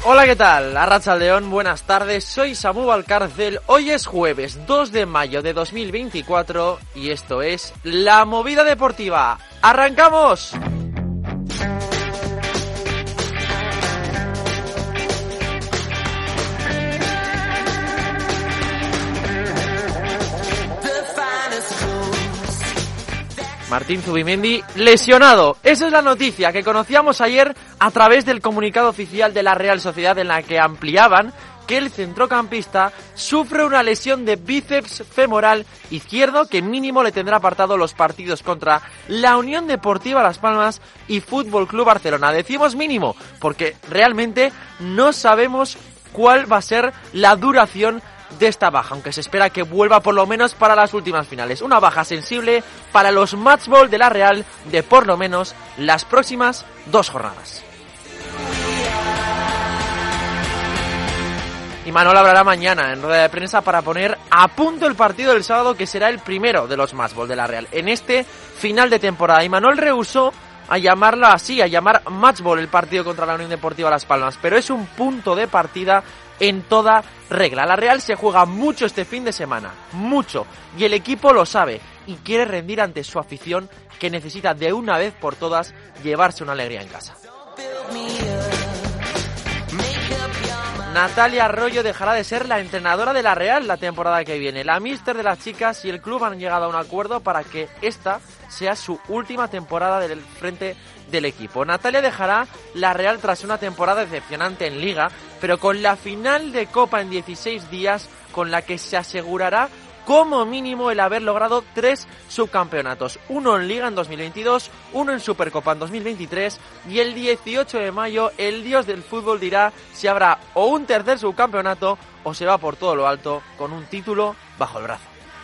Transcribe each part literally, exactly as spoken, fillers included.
Hola, ¿qué tal? Arratsaldeon, buenas tardes, soy Samu Valcárcel. Hoy es jueves dos de mayo de dos mil veinticuatro y esto es La Movida Deportiva. ¡Arrancamos! Martín Zubimendi lesionado. Esa es la noticia que conocíamos ayer a través del comunicado oficial de la Real Sociedad, en la que ampliaban que el centrocampista sufre una lesión de bíceps femoral izquierdo que mínimo le tendrá apartado los partidos contra la Unión Deportiva Las Palmas y Fútbol Club Barcelona. Decimos mínimo porque realmente no sabemos cuál va a ser la duración de esta baja, aunque se espera que vuelva por lo menos para las últimas finales. Una baja sensible para los matchball de la Real de por lo menos las próximas dos jornadas. Imanol hablará mañana en rueda de prensa para poner a punto el partido del sábado, que será el primero de los matchball de la Real en este final de temporada. Imanol rehusó a llamarlo así, a llamar matchball el partido contra la Unión Deportiva Las Palmas, pero es un punto de partida en toda regla. La Real se juega mucho este fin de semana, mucho, y el equipo lo sabe y quiere rendir ante su afición, que necesita de una vez por todas llevarse una alegría en casa. Natalia Arroyo dejará de ser la entrenadora de la Real la temporada que viene. La míster de las chicas y el club han llegado a un acuerdo para que esta sea su última temporada del frente del equipo. Natalia dejará la Real tras una temporada decepcionante en Liga, pero con la final de Copa en dieciséis días, con la que se asegurará como mínimo el haber logrado tres subcampeonatos, uno en Liga en dos mil veintidós, uno en Supercopa en dos mil veintitrés, y el dieciocho de mayo el dios del fútbol dirá si habrá o un tercer subcampeonato o se va por todo lo alto con un título bajo el brazo.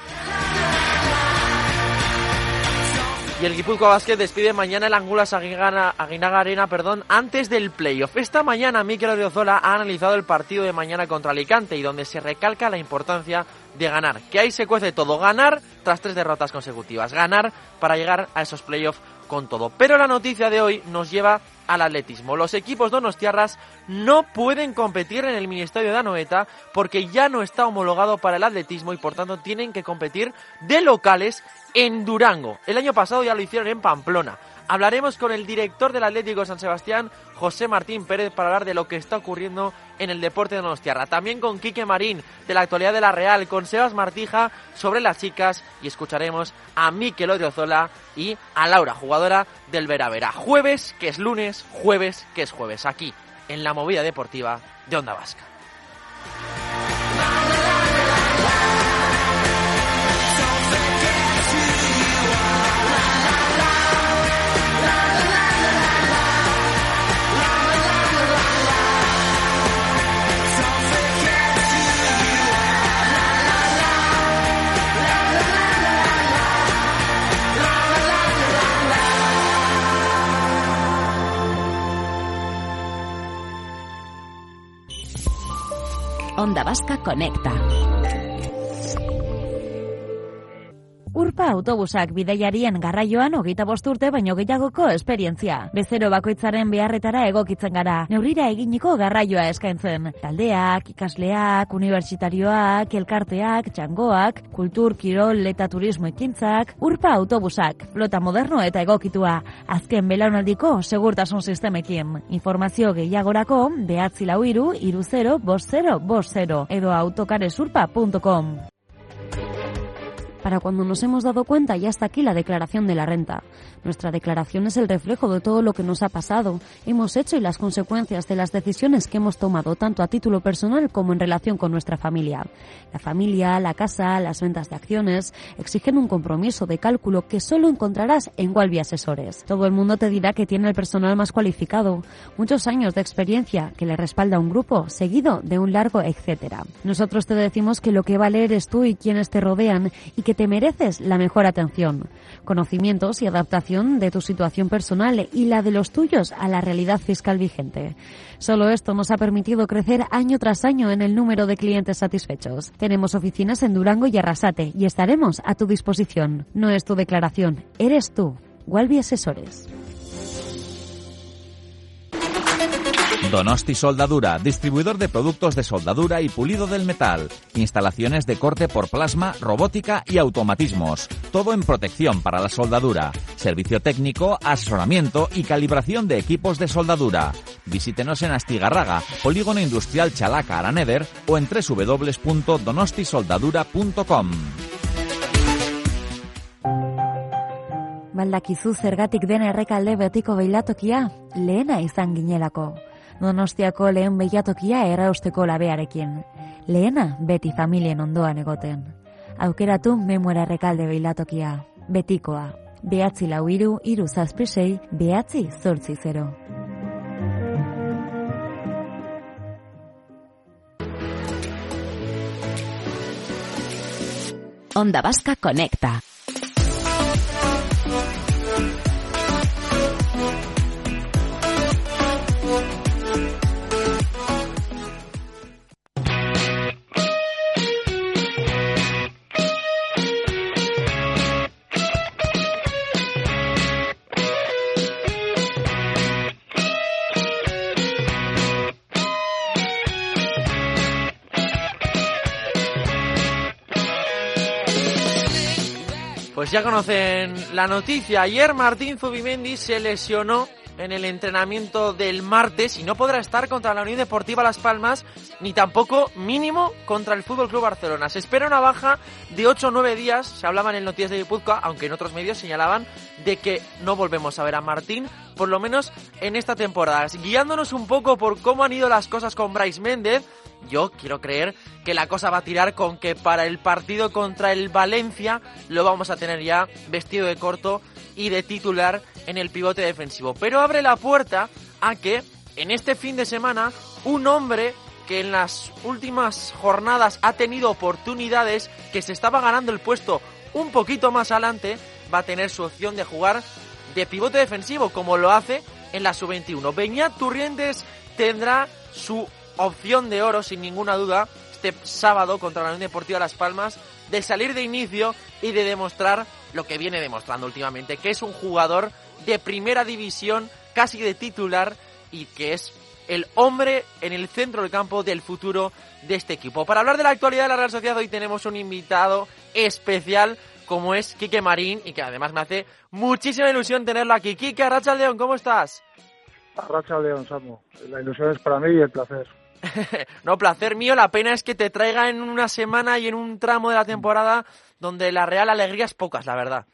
Y el Guipúzcoa Basket despide mañana el Angulas Aguinaga, Aguinaga Arena perdón, antes del playoff. Esta mañana Mikel Odriozola ha analizado el partido de mañana contra Alicante, y donde se recalca la importancia de ganar, que ahí se cuece todo, ganar tras tres derrotas consecutivas, ganar para llegar a esos playoffs con todo. Pero la noticia de hoy nos lleva al atletismo. Los equipos donostiarras no pueden competir en el Ministerio de Anoeta porque ya no está homologado para el atletismo y por tanto tienen que competir de locales en Durango. El año pasado ya lo hicieron en Pamplona. Hablaremos con el director del Atlético San Sebastián, José Martín Pérez, para hablar de lo que está ocurriendo en el deporte de donostiarra. También con Quique Marín, de la actualidad de la Real, con Sebas Martija sobre las chicas, y escucharemos a Mikel Odriozola y a Laura, jugadora del Vera Vera. Jueves, que es lunes, jueves, que es jueves, aquí en la Movida Deportiva de Onda Vasca. Onda Vasca Conecta. Urpa autobusak bidaiarien garraioan hogeita bost urte baino gehiagoko esperientzia. Bezero bakoitzaren beharretara egokitzen gara. Neurrira eginiko garraioa eskaintzen. Taldeak, ikasleak, unibertsitarioak, elkarteak, txangoak, kultur, kirol eta turismo ekintzak. Urpa autobusak, flota moderno eta egokitua. Azken belaunaldiko segurtasun sistemekin. Informazio gehiagorako behatzi lau hiru hiru zero bost zero bost zero edo autocaresurpa punto com. Para cuando nos hemos dado cuenta, ya está aquí la declaración de la renta. Nuestra declaración es el reflejo de todo lo que nos ha pasado, hemos hecho y las consecuencias de las decisiones que hemos tomado, tanto a título personal como en relación con nuestra familia. La familia, la casa, las ventas de acciones exigen un compromiso de cálculo que solo encontrarás en Walby Asesores. Todo el mundo te dirá que tiene el personal más cualificado, muchos años de experiencia que le respalda un grupo, seguido de un largo etcétera. Nosotros te decimos que lo que vale eres tú y quienes te rodean y que te mereces la mejor atención, conocimientos y adaptación de tu situación personal y la de los tuyos a la realidad fiscal vigente. Solo esto nos ha permitido crecer año tras año en el número de clientes satisfechos. Tenemos oficinas en Durango y Arrasate y estaremos a tu disposición. No es tu declaración, eres tú. Walby Asesores. Donosti Soldadura, distribuidor de productos de soldadura y pulido del metal. Instalaciones de corte por plasma, robótica y automatismos. Todo en protección para la soldadura. Servicio técnico, asesoramiento y calibración de equipos de soldadura. Visítenos en Astigarraga, Polígono Industrial Chalaca Araneder o en doble u doble u doble u punto donosti soldadura punto com. Baldakizu zergatik den Errekalde betiko beilatokia lehena izan ginelako. Donostiako lehen beilatokia errausteko labearekin. Lehena beti familien ondoan egoten. Aukeratu Memuera Errekalde beilatokia. Betikoa. Behatzi lau hiru, hiru zazpi sei, behatzi zortzi zero. Onda Vasca Conecta. Pues ya conocen la noticia. Ayer Martín Zubimendi se lesionó en el entrenamiento del martes y no podrá estar contra la Unión Deportiva Las Palmas ni tampoco mínimo contra el F C Barcelona. Se espera una baja de ocho o nueve días, se hablaba en el Noticias de Guipúzcoa, aunque en otros medios señalaban de que no volvemos a ver a Martín, por lo menos en esta temporada. Guiándonos un poco por cómo han ido las cosas con Brais Méndez, yo quiero creer que la cosa va a tirar con que para el partido contra el Valencia lo vamos a tener ya vestido de corto y de titular en el pivote defensivo. Pero abre la puerta a que en este fin de semana un hombre que en las últimas jornadas ha tenido oportunidades, que se estaba ganando el puesto un poquito más adelante, va a tener su opción de jugar de pivote defensivo, como lo hace en la sub veintiuno. Beñat Turrientes tendrá su opción de oro, sin ninguna duda, este sábado contra la Unión Deportiva Las Palmas, de salir de inicio y de demostrar lo que viene demostrando últimamente, que es un jugador de primera división, casi de titular, y que es el hombre en el centro del campo del futuro de este equipo. Para hablar de la actualidad de la Real Sociedad, hoy tenemos un invitado especial, como es Quique Marín, y que además me hace muchísima ilusión tenerlo aquí. Quique, Arratsaldeon, ¿cómo estás? Arratsaldeon, Samu. La ilusión es para mí y el placer. No, placer mío. La pena es que te traiga en una semana y en un tramo de la temporada donde la real alegría es pocas, la verdad.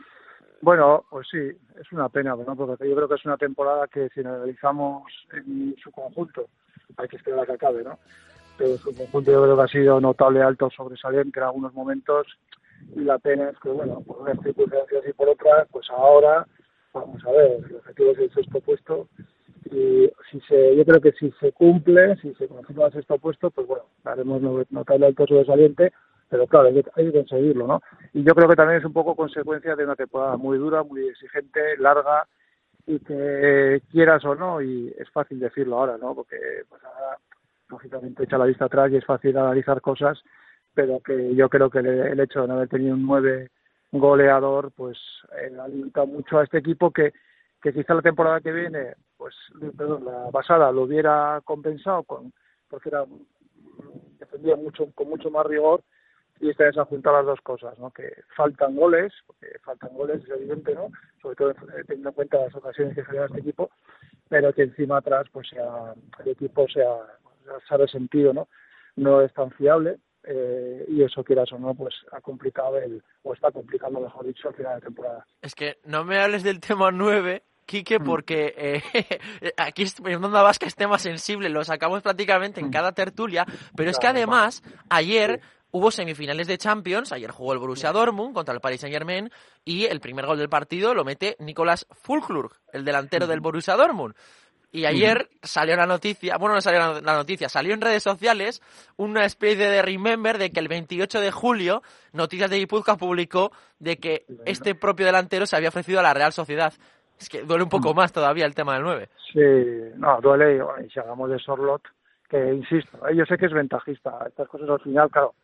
Bueno, pues sí, es una pena, ¿no? Porque yo creo que es una temporada que si analizamos en su conjunto, hay que esperar a que acabe, ¿no? Pero su conjunto yo creo que ha sido notable, alto, sobresaliente en algunos momentos, y la pena es que, bueno, por unas circunstancias y por otras, pues ahora, vamos a ver, el objetivo es el sexto puesto, y si se, yo creo que si se cumple, si se confirma el sexto puesto, pues bueno, haremos notable, alto, sobresaliente, pero claro, hay que, hay que conseguirlo, ¿no? Y yo creo que también es un poco consecuencia de una temporada muy dura, muy exigente, larga, y que quieras o no, y es fácil decirlo ahora, ¿no? Porque pues ahora, lógicamente, echa la vista atrás y es fácil analizar cosas, pero que yo creo que el, el hecho de no haber tenido un nueve goleador, pues eh, ha limitado mucho a este equipo que, que quizá la temporada que viene, pues, perdón, la pasada lo hubiera compensado con, porque era, defendía mucho, con mucho más rigor. Y esta vez se han juntado las dos cosas, ¿no? Que faltan goles, porque faltan goles, es evidente, ¿no? Sobre todo teniendo en cuenta las ocasiones que genera este equipo, pero que encima atrás, pues sea, el equipo sea, se ha resentido, ¿no? No es tan fiable, eh, y eso, quieras o no, pues ha complicado el, o está complicando, mejor dicho, al final de temporada. Es que no me hables del tema nueve, Quique, porque eh, aquí en Onda Vasca es tema sensible, lo sacamos prácticamente en cada tertulia, pero es que además, ayer hubo semifinales de Champions, ayer jugó el Borussia Dortmund contra el Paris Saint-Germain y el primer gol del partido lo mete Nicolas Füllkrug, el delantero del Borussia Dortmund. Y ayer salió la noticia, bueno, no salió la noticia, salió en redes sociales una especie de remember de que el veintiocho de julio Noticias de Guipúzcoa publicó de que este propio delantero se había ofrecido a la Real Sociedad. Es que duele un poco más todavía el tema del nueve. Sí, no, duele, y si hablamos de Sorloth, que insisto, yo sé que es ventajista, estas cosas al final, claro,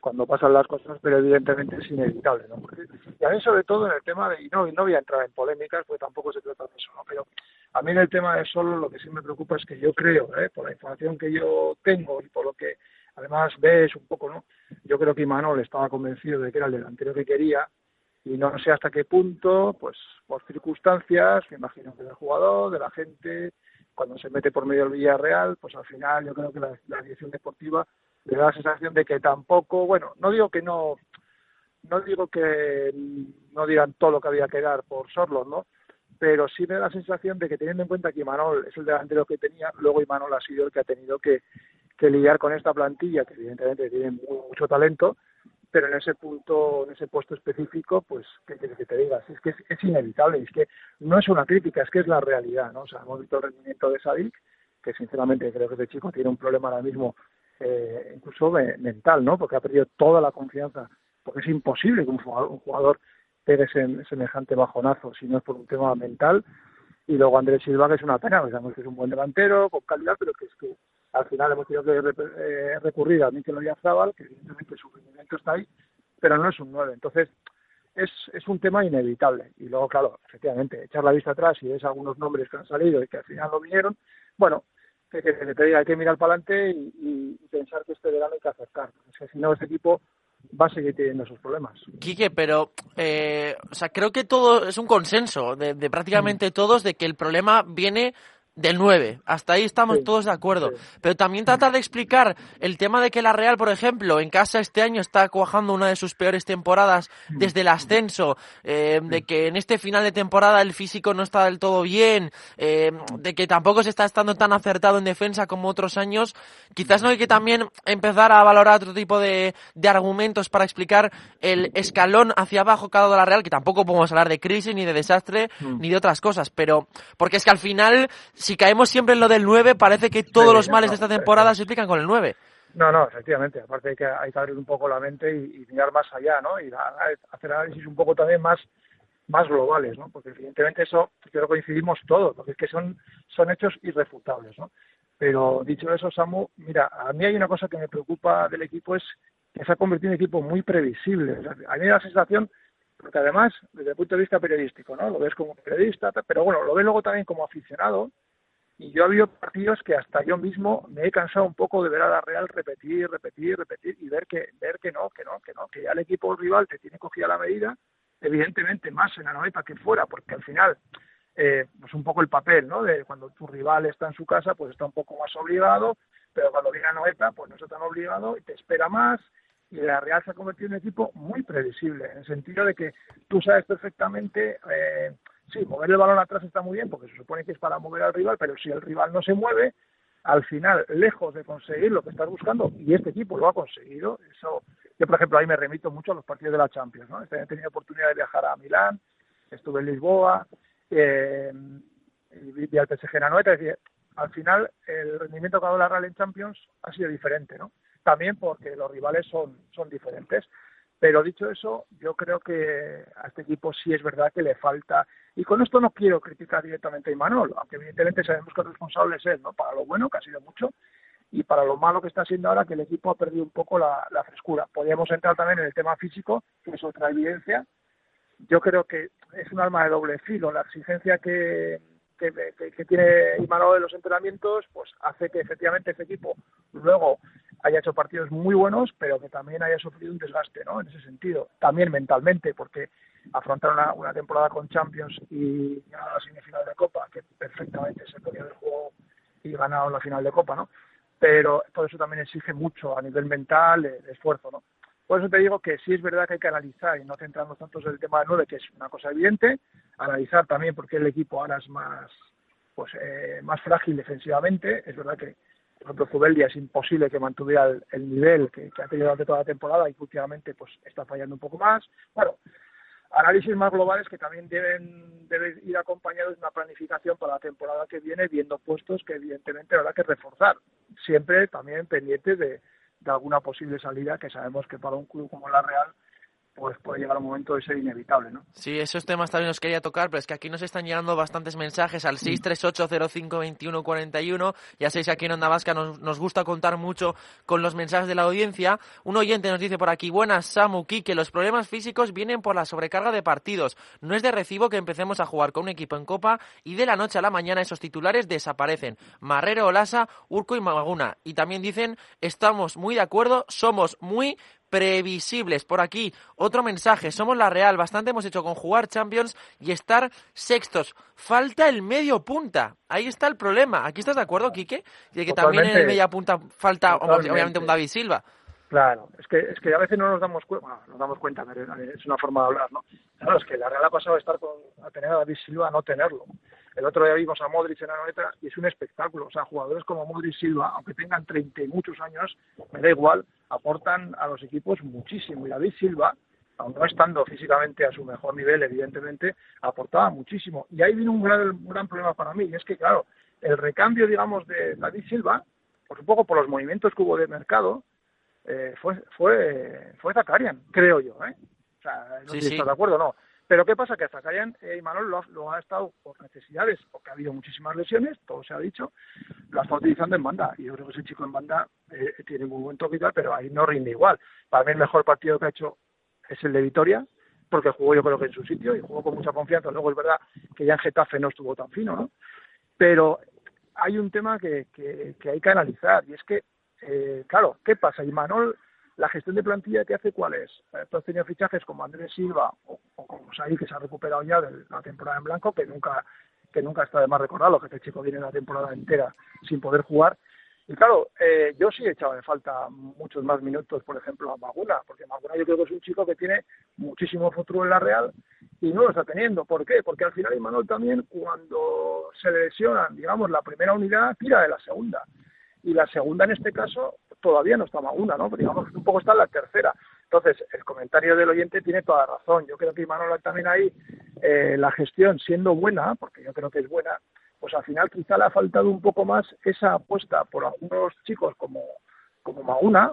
cuando pasan las cosas, pero evidentemente es inevitable, ¿no? Porque, y a mí sobre todo en el tema de, y no, y no voy a entrar en polémicas, porque tampoco se trata de eso, ¿no? Pero a mí en el tema de Solo lo que sí me preocupa es que yo creo, ¿eh? Por la información que yo tengo y por lo que además ves un poco, ¿no? Yo creo que Imanol estaba convencido de que era el delantero que quería, y no sé hasta qué punto, pues por circunstancias, me imagino que del jugador, de la gente, cuando se mete por medio del Villarreal, pues al final yo creo que la, la dirección deportiva le da la sensación de que tampoco, bueno, no digo que no, no digo que no digan todo lo que había que dar por Sorloth, ¿no? Pero sí me da la sensación de que teniendo en cuenta que Imanol es el delantero que tenía, luego Imanol ha sido el que ha tenido que, que lidiar con esta plantilla, que evidentemente tiene muy, mucho talento, pero en ese punto, en ese puesto específico, pues, ¿qué quieres que te diga? Es que es, es inevitable, es que no es una crítica, es que es la realidad, ¿no? O sea, hemos visto el rendimiento de Sadik, que sinceramente creo que este chico tiene un problema ahora mismo, eh, incluso de, mental, ¿no? Porque ha perdido toda la confianza, porque es imposible que un jugador, un jugador pegue semejante bajonazo si no es por un tema mental. Y luego Andrés Silva, que es una pena, porque sabemos que es un buen delantero, con calidad, pero que es que al final hemos tenido que eh, recurrir a Mikel Oyarzabal, que evidentemente su rendimiento está ahí, pero no es un nueve. Entonces, es, es un tema inevitable. Y luego, claro, efectivamente, echar la vista atrás y ves algunos nombres que han salido y que al final no vinieron, bueno, que, que, que te diga, hay que mirar para adelante y, y, y pensar que este verano hay que acercar. Es que si no, este equipo va a seguir teniendo esos problemas. Quique, pero eh, o sea, creo que todo es un consenso de, de prácticamente mm. todos de que el problema viene del nueve. Hasta ahí estamos sí, todos de acuerdo. Sí. Pero también tratar de explicar el tema de que la Real, por ejemplo, en casa este año está cuajando una de sus peores temporadas desde el ascenso, eh, de que en este final de temporada el físico no está del todo bien, eh, de que tampoco se está estando tan acertado en defensa como otros años. Quizás no hay que también empezar a valorar otro tipo de, de argumentos para explicar el escalón hacia abajo cada de la Real, que tampoco podemos hablar de crisis, ni de desastre, mm. ni de otras cosas, pero porque es que al final, si caemos siempre en lo del nueve, parece que todos sí, los males no, de esta temporada sí. se explican con el nueve. No, no, efectivamente. Aparte hay que, hay que abrir un poco la mente y, y mirar más allá, ¿no? Y a, a hacer análisis un poco también más más globales, ¿no? Porque evidentemente eso creo que coincidimos todos, porque es que son, son hechos irrefutables, ¿no? Pero dicho eso, Samu, mira, a mí hay una cosa que me preocupa del equipo, es que se ha convertido en un equipo muy previsible. O sea, a mí me da la sensación, porque además, desde el punto de vista periodístico, ¿no? Lo ves como periodista, pero bueno, lo ves luego también como aficionado. Y yo he habido partidos que hasta yo mismo me he cansado un poco de ver a la Real repetir, repetir, repetir y ver que ver que no, que no, que no, que ya el equipo rival te tiene cogida la medida, evidentemente más en Anoeta que fuera, porque al final, eh, pues un poco el papel, ¿no? De cuando tu rival está en su casa, pues está un poco más obligado, pero cuando viene Anoeta, pues no está tan obligado y te espera más. Y la Real se ha convertido en un equipo muy previsible, en el sentido de que tú sabes perfectamente... Eh, Sí, mover el balón atrás está muy bien porque se supone que es para mover al rival, pero si el rival no se mueve, al final, lejos de conseguir lo que estás buscando, y este equipo lo ha conseguido, eso, yo por ejemplo ahí me remito mucho a los partidos de la Champions, ¿no? He tenido oportunidad de viajar a Milán, estuve en Lisboa, eh, y vi al P S G en Anoeta, es decir, al final el rendimiento que ha dado la Real en Champions ha sido diferente, ¿no? También porque los rivales son, son diferentes. Pero dicho eso, yo creo que a este equipo sí es verdad que le falta, y con esto no quiero criticar directamente a Imanol, aunque evidentemente sabemos que el responsable es él, ¿no? Para lo bueno, que ha sido mucho, y para lo malo que está siendo ahora, que el equipo ha perdido un poco la, la frescura. Podríamos entrar también en el tema físico, que es otra evidencia. Yo creo que es un arma de doble filo. La exigencia que, que, que, que tiene Imanol en los entrenamientos, pues hace que efectivamente este equipo luego haya hecho partidos muy buenos, pero que también haya sufrido un desgaste, ¿no? En ese sentido, también mentalmente, porque afrontar una, una temporada con Champions y ganar la semifinal de Copa, que perfectamente se podía haber jugado y ganado la final de Copa, ¿no? Pero todo eso también exige mucho a nivel mental, de, de esfuerzo, ¿no? Por eso te digo que sí es verdad que hay que analizar y no centrarnos tanto en el tema del nueve, que es una cosa evidente, analizar también por qué el equipo ahora es más, pues, eh, más frágil defensivamente. Es verdad que por ejemplo, Zubeldia es imposible que mantuviera el, el nivel que, que ha tenido durante toda la temporada y últimamente pues está fallando un poco más. Bueno, análisis más globales que también deben, deben ir acompañados de una planificación para la temporada que viene, viendo puestos que evidentemente habrá que reforzar. Siempre también pendientes de, de alguna posible salida, que sabemos que para un club como la Real pues puede llegar un momento de ser inevitable, ¿no? Sí, esos temas también los quería tocar, pero es que aquí nos están llegando bastantes mensajes al seis tres ocho cero cinco dos uno cuatro uno. Ya sabéis que aquí en Onda Vasca nos, nos gusta contar mucho con los mensajes de la audiencia. Un oyente nos dice por aquí: buenas, Samu, que los problemas físicos vienen por la sobrecarga de partidos. No es de recibo que empecemos a jugar con un equipo en Copa y de la noche a la mañana esos titulares desaparecen. Marrero, Olasa, Urco y Maguna. Y también dicen: estamos muy de acuerdo, somos muy previsibles. Por aquí, otro mensaje: somos la Real, bastante hemos hecho con jugar Champions y estar sextos. Falta el medio punta. Ahí está el problema. ¿Aquí estás de acuerdo, Quique? De que Totalmente. También en el media punta falta, Totalmente. obviamente, un David Silva. Claro, es que es que a veces no nos damos cuenta, bueno, nos damos cuenta, pero es una forma de hablar, ¿no? Claro, es que la Real ha pasado de estar con, a tener a David Silva a no tenerlo. El otro día vimos a Modric en la Anoeta y es un espectáculo. O sea, jugadores como Modric Silva, aunque tengan treinta y muchos años, me da igual, aportan a los equipos muchísimo. Y David Silva, aun no estando físicamente a su mejor nivel, evidentemente, aportaba muchísimo. Y ahí viene un gran, un gran problema para mí, y es que, claro, el recambio, digamos, de David Silva, pues un poco por los movimientos que hubo de mercado, eh, fue fue fue Zakarian, creo yo, ¿eh? O sea, no Sí, sé si sí. estás de acuerdo o no. Pero ¿qué pasa? Que Zakarian eh, y Imanol lo, ha- lo ha estado por necesidades, porque ha habido muchísimas lesiones, todo se ha dicho, lo ha estado utilizando en banda. Y yo creo que ese chico en banda eh, tiene muy buen toque y tal, pero ahí no rinde igual. Para mí el mejor partido que ha hecho es el de Vitoria, porque jugó yo creo que en su sitio y jugó con mucha confianza. Luego es verdad que ya en Getafe no estuvo tan fino, ¿no? Pero hay un tema que, que, que hay que analizar, y es que, eh, claro, ¿qué pasa? Imanol, la gestión de plantilla que hace, ¿cuál es? Eh, tú has tenido fichajes como Andrés Silva o, o como Saí, que se ha recuperado ya de la temporada en blanco, que nunca que nunca está de más recordarlo, que este chico viene la temporada entera sin poder jugar. Y claro, eh, yo sí he echado de falta muchos más minutos, por ejemplo, a Maguna, porque Maguna yo creo que es un chico que tiene muchísimo futuro en la Real y no lo está teniendo. ¿Por qué? Porque al final Imanol también, cuando se le lesionan, digamos, la primera unidad, tira de la segunda. Y la segunda, en este caso, todavía no está Maguna, ¿no? Digamos que un poco está en la tercera. Entonces, el comentario del oyente tiene toda razón. Yo creo que Imanol también ahí, eh, la gestión siendo buena, porque yo creo que es buena, pues al final quizá le ha faltado un poco más esa apuesta por algunos chicos como, como Maguna,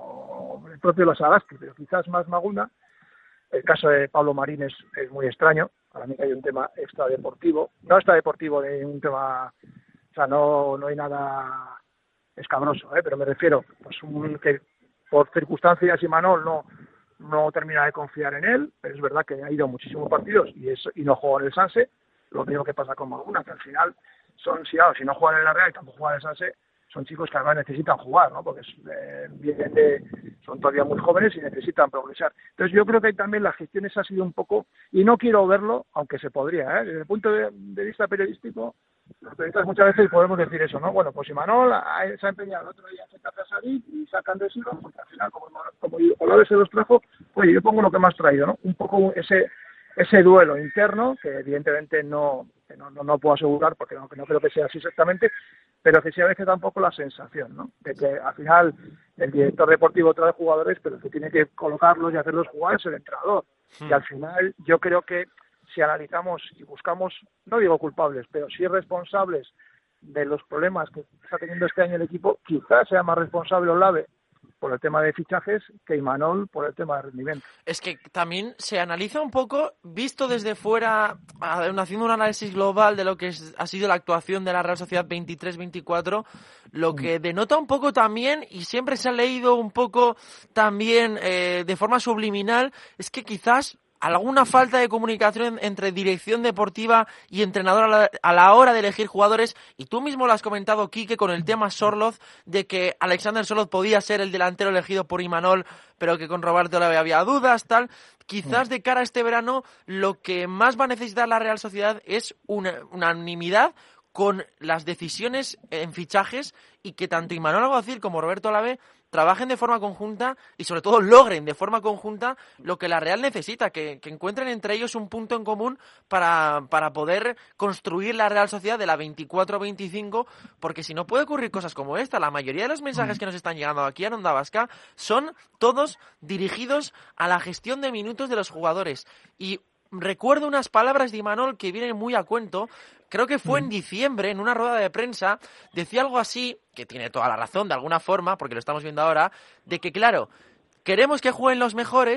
o el propio Los Sagasti, pero quizás más Maguna. El caso de Pablo Marín es, es muy extraño. Para mí que hay un tema extradeportivo. No extradeportivo de un tema... O sea, no, no hay nada escabroso, ¿eh? Pero me refiero, pues un, que por circunstancias Imanol no, no termina de confiar en él, pero es verdad que ha ido a muchísimos partidos y, es, y no jugó en el Sanse. Lo mismo que pasa con Maguna, que al final son, si, claro, si no juegan en la Real y tampoco juegan en el Sanse, son chicos que además necesitan jugar, ¿no? Porque eh, vienen de, son todavía muy jóvenes y necesitan progresar. Entonces yo creo que también la gestión esa ha sido un poco, y no quiero verlo, aunque se podría, ¿eh? Desde el punto de, de vista periodístico, los periodistas muchas veces podemos decir eso, ¿no? Bueno, pues Imanol se ha empeñado el otro día en sacar a salir y sacan de Silva, porque al final, como, como Olaves se los trajo, oye, yo pongo lo que me has traído, ¿no? Un poco ese ese duelo interno, que evidentemente no, que no, no, no puedo asegurar, porque no, no creo que sea así exactamente, pero que sí a veces tampoco la sensación, ¿no? De que al final el director deportivo trae jugadores, pero el que tiene que colocarlos y hacerlos jugar es el entrenador. Hmm. Y al final yo creo que si analizamos y buscamos, no digo culpables, pero sí responsables de los problemas que está teniendo este año el equipo, quizás sea más responsable Olave por el tema de fichajes que Imanol por el tema de rendimiento. Es que también se analiza un poco, visto desde fuera, haciendo un análisis global de lo que es, ha sido la actuación de la Real Sociedad veintitrés veinticuatro, lo que denota un poco también, y siempre se ha leído un poco también eh, de forma subliminal, es que quizás alguna falta de comunicación entre dirección deportiva y entrenador a la, a la hora de elegir jugadores, y tú mismo lo has comentado, Quique, con el tema Sorloz, de que Alexander Sorloz podía ser el delantero elegido por Imanol, pero que con Roberto Olave había dudas, tal. Quizás de cara a este verano lo que más va a necesitar la Real Sociedad es una unanimidad con las decisiones en fichajes, y que tanto Imanol Alguacil como Roberto Olave trabajen de forma conjunta y sobre todo logren de forma conjunta lo que la Real necesita, que, que encuentren entre ellos un punto en común para, para poder construir la Real Sociedad de la veinticuatro veinticinco, porque si no puede ocurrir cosas como esta. La mayoría de los mensajes que nos están llegando aquí a Onda Vasca son todos dirigidos a la gestión de minutos de los jugadores, y recuerdo unas palabras de Imanol que vienen muy a cuento. Creo que fue en diciembre, en una rueda de prensa, decía algo así, que tiene toda la razón de alguna forma, porque lo estamos viendo ahora, de que claro, queremos que jueguen los mejores,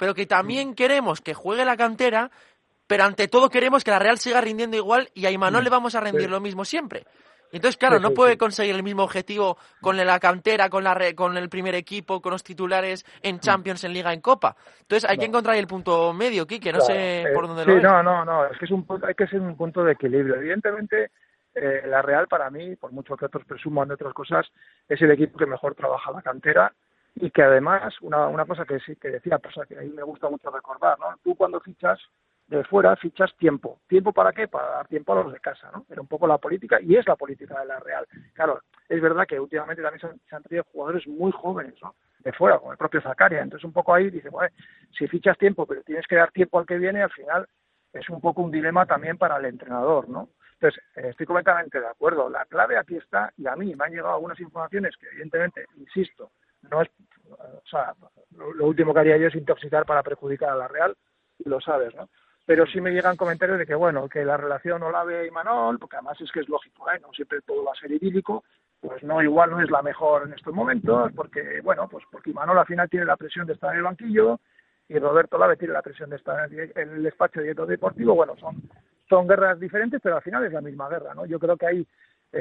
pero que también queremos que juegue la cantera, pero ante todo queremos que la Real siga rindiendo igual y a Imanol le vamos a rendir sí. lo mismo siempre. Entonces, claro, sí, no sí, puede sí. conseguir el mismo objetivo con la cantera, con la re, con el primer equipo, con los titulares en Champions, en Liga, en Copa. Entonces hay no. que encontrar el punto medio, Quique, no claro. sé eh, por dónde sí, lo ves. no, no, no, es que es un, hay que ser un punto de equilibrio. Evidentemente, eh, la Real para mí, por mucho que otros presuman de otras cosas, es el equipo que mejor trabaja la cantera y que además, una, una cosa que sí que decía, pues, que ahí me gusta mucho recordar, ¿no? Tú cuando fichas de fuera fichas tiempo. ¿Tiempo para qué? Para dar tiempo a los de casa, ¿no? Era un poco la política, y es la política de la Real. Claro, es verdad que últimamente también se han, se han traído jugadores muy jóvenes, ¿no? De fuera, como el propio Zakaria. Entonces un poco ahí dice, bueno, si fichas tiempo, pero tienes que dar tiempo al que viene, al final es un poco un dilema también para el entrenador, ¿no? Entonces, eh, estoy completamente de acuerdo. La clave aquí está, y a mí me han llegado algunas informaciones que evidentemente, insisto, no es, o sea, lo, lo último que haría yo es intoxicar para perjudicar a la Real, y lo sabes, ¿no? Pero sí me llegan comentarios de que, bueno, que la relación Olave y Manol, porque además es que es lógico, ¿eh? No siempre todo va a ser idílico, pues no, igual no es la mejor en estos momentos, porque, bueno, pues porque Imanol al final tiene la presión de estar en el banquillo y Roberto Olave tiene la presión de estar en el despacho de director deportivo. Bueno, son, son guerras diferentes, pero al final es la misma guerra, ¿no? Yo creo que ahí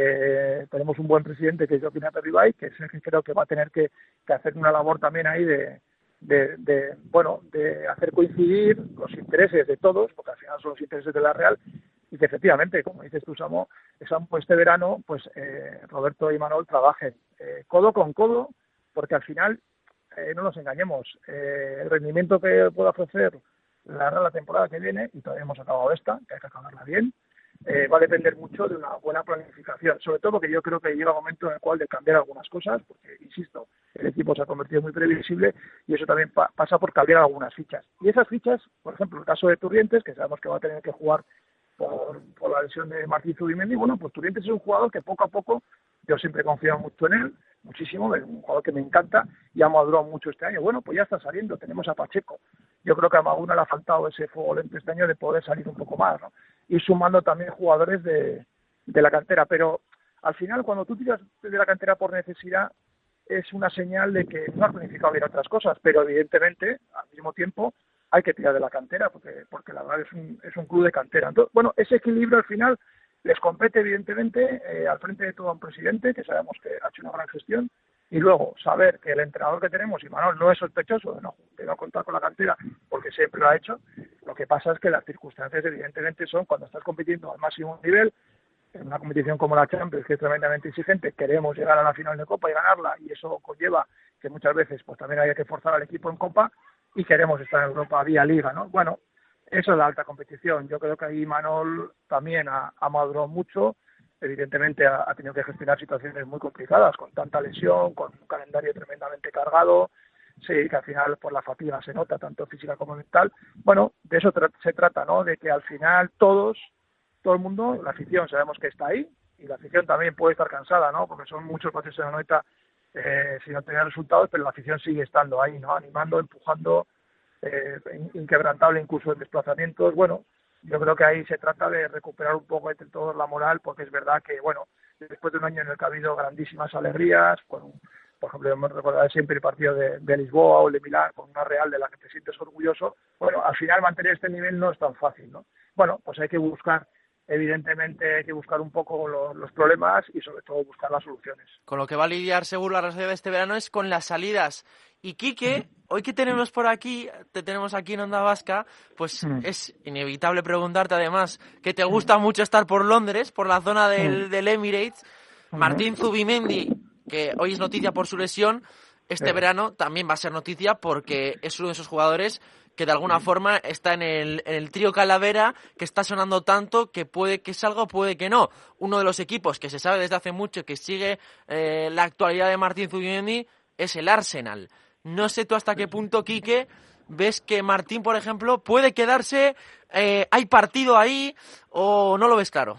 eh, tenemos un buen presidente que es Joaquín Aperribay, que es el que creo que va a tener que, que hacer una labor también ahí de De, de bueno de hacer coincidir los intereses de todos, porque al final son los intereses de la Real, y que efectivamente, como dices tú, Samo, este verano pues eh, Roberto y Imanol trabajen eh, codo con codo, porque al final eh, no nos engañemos, eh, el rendimiento que pueda ofrecer la Real la temporada que viene, y todavía hemos acabado esta, que hay que acabarla bien, eh, va a depender mucho de una buena planificación, sobre todo porque yo creo que llega un momento en el cual de cambiar algunas cosas, porque, insisto, el equipo se ha convertido muy previsible y eso también pa- pasa por cambiar algunas fichas. Y esas fichas, por ejemplo, el caso de Turrientes, que sabemos que va a tener que jugar por, por la lesión de Martín Zubimendi, bueno, pues Turrientes es un jugador que poco a poco, yo siempre he confiado mucho en él, muchísimo, es un jugador que me encanta y ha madurado mucho este año. Bueno, pues ya está saliendo, tenemos a Pacheco. Yo creo que a Maguna le ha faltado ese fuego lento este año de poder salir un poco más, ¿no? Y sumando también jugadores de, de la cantera, pero al final cuando tú tiras de la cantera por necesidad es una señal de que no has planificado bien otras cosas, pero evidentemente al mismo tiempo hay que tirar de la cantera porque porque la verdad es un es un club de cantera. Entonces, bueno, ese equilibrio al final les compete evidentemente eh, al frente de todo a un presidente que sabemos que ha hecho una gran gestión, y luego saber que el entrenador que tenemos, Imanol, no es sospechoso de no, de no contar con la cantera porque siempre lo ha hecho. Lo que pasa es que las circunstancias evidentemente son cuando estás compitiendo al máximo nivel en una competición como la Champions, que es tremendamente exigente, queremos llegar a la final de Copa y ganarla, y eso conlleva que muchas veces pues también haya que forzar al equipo en Copa, y queremos estar en Europa vía Liga, ¿no? Bueno, eso es la alta competición. Yo creo que ahí Manol también ha, ha madurado mucho, evidentemente ha, ha tenido que gestionar situaciones muy complicadas, con tanta lesión, con un calendario tremendamente cargado, sí, que al final por la fatiga se nota, tanto física como mental. Bueno, de eso tra- se trata, ¿no? De que al final todos, todo el mundo, la afición sabemos que está ahí, y la afición también puede estar cansada, ¿no? Porque son muchos partidos en la noeta eh, sin obtener resultados, pero la afición sigue estando ahí, ¿no? Animando, empujando, eh, inquebrantable incluso en desplazamientos. Bueno, yo creo que ahí se trata de recuperar un poco entre todos la moral, porque es verdad que, bueno, después de un año en el que ha habido grandísimas alegrías, con, por ejemplo, me recordaré siempre el partido de, de Lisboa o el de Milán, con una Real de la que te sientes orgulloso. Bueno, al final mantener este nivel no es tan fácil, ¿no? Bueno, pues hay que buscar, evidentemente hay que buscar un poco los, los problemas y sobre todo buscar las soluciones. Con lo que va a lidiar seguro la Real de este verano es con las salidas. Y Quique, hoy que tenemos por aquí, te tenemos aquí en Onda Vasca, pues mm. es inevitable preguntarte además que te gusta mm. mucho estar por Londres, por la zona del, mm. del Emirates. Mm. Martín Zubimendi, que hoy es noticia por su lesión, este sí. verano también va a ser noticia porque es uno de esos jugadores que de alguna forma está en el, en el trío Calavera, que está sonando tanto que puede que salga o puede que no. Uno de los equipos que se sabe desde hace mucho que sigue eh, la actualidad de Martín Zubimendi es el Arsenal. No sé tú hasta qué punto, Quique, ves que Martín, por ejemplo, puede quedarse, eh, hay partido ahí, o no lo ves claro.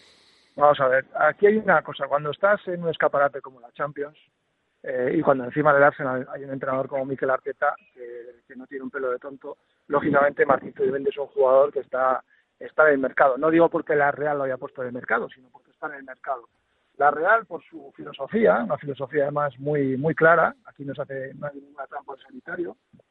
Vamos a ver, aquí hay una cosa, cuando estás en un escaparate como la Champions, Eh, y cuando encima del Arsenal hay un entrenador como Mikel Arteta que, que no tiene un pelo de tonto, lógicamente Martín Zubimendi es un jugador que está, está en el mercado. No digo porque la Real lo haya puesto en el mercado, sino porque está en el mercado. La Real, por su filosofía, una filosofía además muy muy clara, aquí no se hace no hay ninguna trampa al sanitario,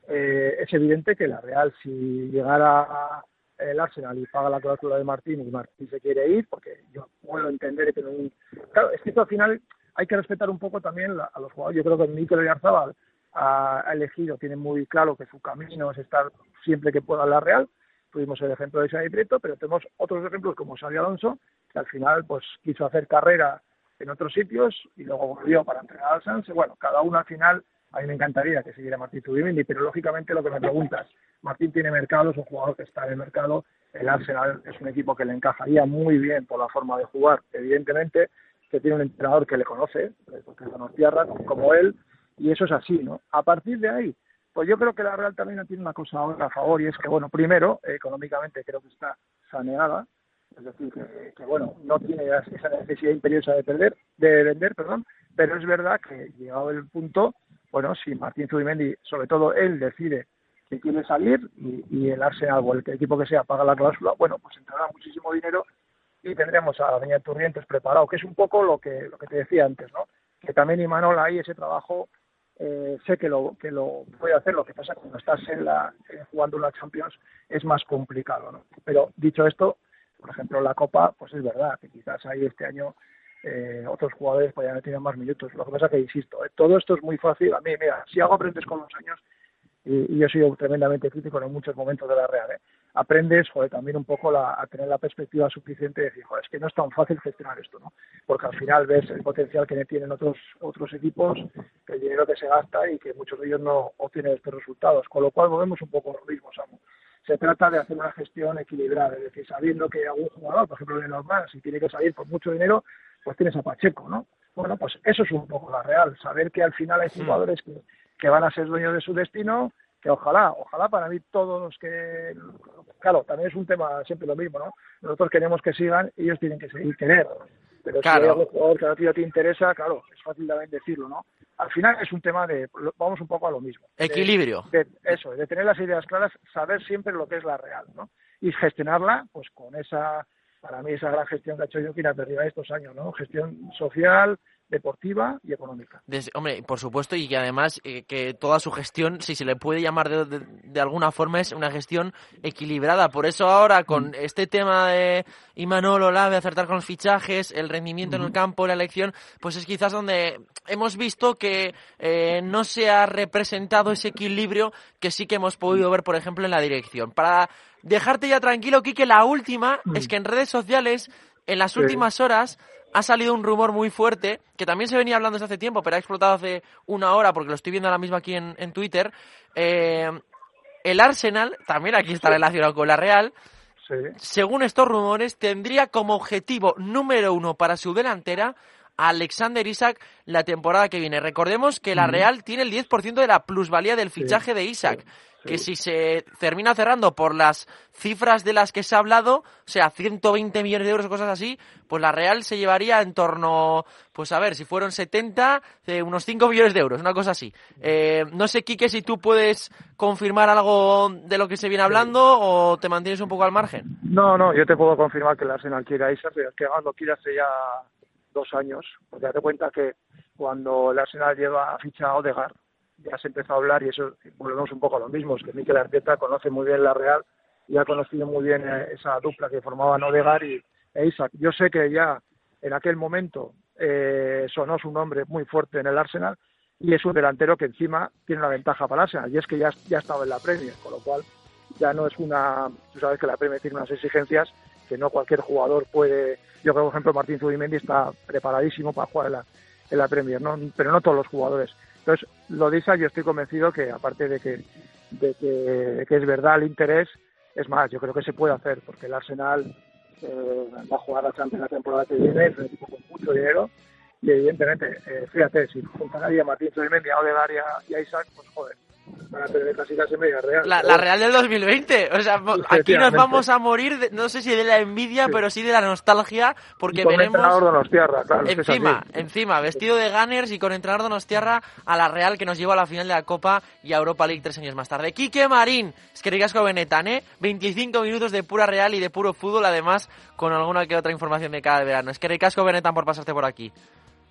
eh, es evidente que la Real, si llegara el Arsenal y paga la cláusula de Martín y Martín se quiere ir, porque yo puedo entender que no... Claro, es que esto al final hay que respetar un poco también la, a los jugadores. Yo creo que Mikel Oyarzabal ha, ha elegido, tiene muy claro que su camino es estar siempre que pueda en la Real. Tuvimos el ejemplo de Xavi Prieto, pero tenemos otros ejemplos como Xabi Alonso, que al final pues quiso hacer carrera en otros sitios y luego volvió para entrenar al Sanse. Bueno, cada uno al final, a mí me encantaría que siguiera Martín Zubimendi, pero lógicamente lo que me preguntas, Martín tiene mercado, es un jugador que está en el mercado, el Arsenal es un equipo que le encajaría muy bien por la forma de jugar, evidentemente, que tiene un entrenador que le conoce, porque es Donostiarra, como él, y eso es así, ¿no? A partir de ahí, pues yo creo que la Real también tiene una cosa ahora a favor, y es que, bueno, primero, eh, económicamente creo que está saneada, es decir, que, que bueno, no tiene esa necesidad imperiosa de perder, de vender, perdón, pero es verdad que llegado el punto, bueno, si Martín Zubimendi, sobre todo él, decide que quiere salir y, y el Arsenal o el equipo que sea paga la cláusula, bueno, pues entrará muchísimo dinero y tendremos a Beñat Turrientes preparado, que es un poco lo que lo que te decía antes, ¿no? Que también Imanol ahí ese trabajo eh, sé que lo que lo puede hacer, lo que pasa cuando estás en la eh, jugando en la Champions es más complicado, ¿no? Pero dicho esto, por ejemplo, la Copa, pues es verdad que quizás ahí este año eh, otros jugadores podrían haber tenido más minutos. Lo que pasa que, insisto, eh, todo esto es muy fácil. A mí, mira, si algo aprendes con los años, y, y yo he sido tremendamente crítico en muchos momentos de la Real, ¿eh? aprendes, joder, también un poco la, a tener la perspectiva suficiente de decir, joder, es que no es tan fácil gestionar esto, ¿no? Porque al final ves el potencial que tienen otros otros equipos, el dinero que se gasta y que muchos de ellos no obtienen estos resultados. Con lo cual volvemos un poco a lo mismo, Samu. Se trata de hacer una gestión equilibrada, es decir, sabiendo que algún jugador, por ejemplo, de normal, si tiene que salir por mucho dinero, pues tienes a Pacheco, ¿no? Bueno, pues eso es un poco la Real, saber que al final hay jugadores que, que van a ser dueños de su destino, que ojalá, ojalá para mí todos los que... Claro, también es un tema siempre lo mismo, ¿no? Nosotros queremos que sigan, ellos tienen que seguir querer. Pero claro. Si hay algún jugador que a ti no te interesa, claro, es fácil también decirlo, ¿no? Al final es un tema de, vamos un poco a lo mismo. Equilibrio. De, de eso, de tener las ideas claras, saber siempre lo que es la Real, ¿no? Y gestionarla, pues con esa, para mí, esa gran gestión que ha hecho Joaquín Aperriba estos años, ¿no? Gestión social, deportiva y económica. Desde, hombre, por supuesto, y que además eh, que toda su gestión, si se le puede llamar de, de, de alguna forma, es una gestión equilibrada. Por eso ahora, con mm. este tema de Imanol Olave, acertar con los fichajes, el rendimiento mm. en el campo, la elección, pues es quizás donde hemos visto que eh, no se ha representado ese equilibrio que sí que hemos podido ver, por ejemplo, en la dirección. Para dejarte ya tranquilo, Quique, la última mm. es que en redes sociales, en las sí. últimas horas, ha salido un rumor muy fuerte, que también se venía hablando desde hace tiempo, pero ha explotado hace una hora, porque lo estoy viendo ahora mismo aquí en, en Twitter. Eh, el Arsenal, también aquí está sí. relacionado con la Real, sí. según estos rumores, tendría como objetivo número uno para su delantera a Alexander Isak la temporada que viene. Recordemos que la Real tiene el diez por ciento de la plusvalía del fichaje sí. de Isak. Sí. Que si se termina cerrando por las cifras de las que se ha hablado, o sea, ciento veinte millones de euros o cosas así, pues la Real se llevaría en torno, pues a ver, si fueron setenta, eh, unos cinco millones de euros, una cosa así. Eh, no sé, Quique, si tú puedes confirmar algo de lo que se viene hablando o te mantienes un poco al margen. No, no, yo te puedo confirmar que el Arsenal quiere a Isak, que lo quiere hace ya dos años, porque date cuenta que cuando el Arsenal lleva a ficha a Odegaard, ya se empezó a hablar y eso volvemos un poco a lo mismo, es que Mikel Arteta conoce muy bien la Real y ha conocido muy bien esa dupla que formaban Odegaard y e Isak. Yo sé que ya en aquel momento eh, sonó su nombre muy fuerte en el Arsenal y es un delantero que encima tiene una ventaja para el Arsenal y es que ya, ya estaba en la Premier, con lo cual ya no es una... Tú sabes que la Premier tiene unas exigencias que no cualquier jugador puede... Yo creo, por ejemplo, Martín Zubimendi está preparadísimo para jugar en la, en la Premier, ¿no? Pero no todos los jugadores. Entonces, lo de Isak, yo estoy convencido que, aparte de que, de que, de que es verdad el interés, es más, yo creo que se puede hacer, porque el Arsenal eh, va a jugar la Champions la temporada que viene, es un equipo con mucho dinero, y evidentemente, eh, fíjate, si juntaría a Martín Zubimendi, a Odegaard y a Isak, pues joder, van a tener casi casi media Real. La, la Real del dos mil veinte, o sea, aquí nos vamos a morir, de, no sé si de la envidia, sí. pero sí de la nostalgia, porque con veremos... entrenador Donostiarra, claro. Encima, encima, vestido de Gunners y con entrenador Donostiarra a la Real que nos lleva a la final de la Copa y a Europa League tres años más tarde. Quique Marín, es que ricasco Benetan, ¿eh? veinticinco minutos de pura Real y de puro fútbol, además con alguna que otra información de cada verano. Es que ricasco Benetan por pasarte por aquí.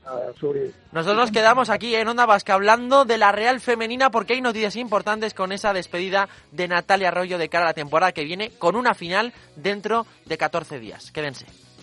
Suri. Nosotros nos quedamos aquí en Onda Vasca hablando de la Real femenina porque hay noticias importantes con esa despedida de Natalia Arroyo de cara a la temporada que viene con una final dentro de catorce días. Quédense.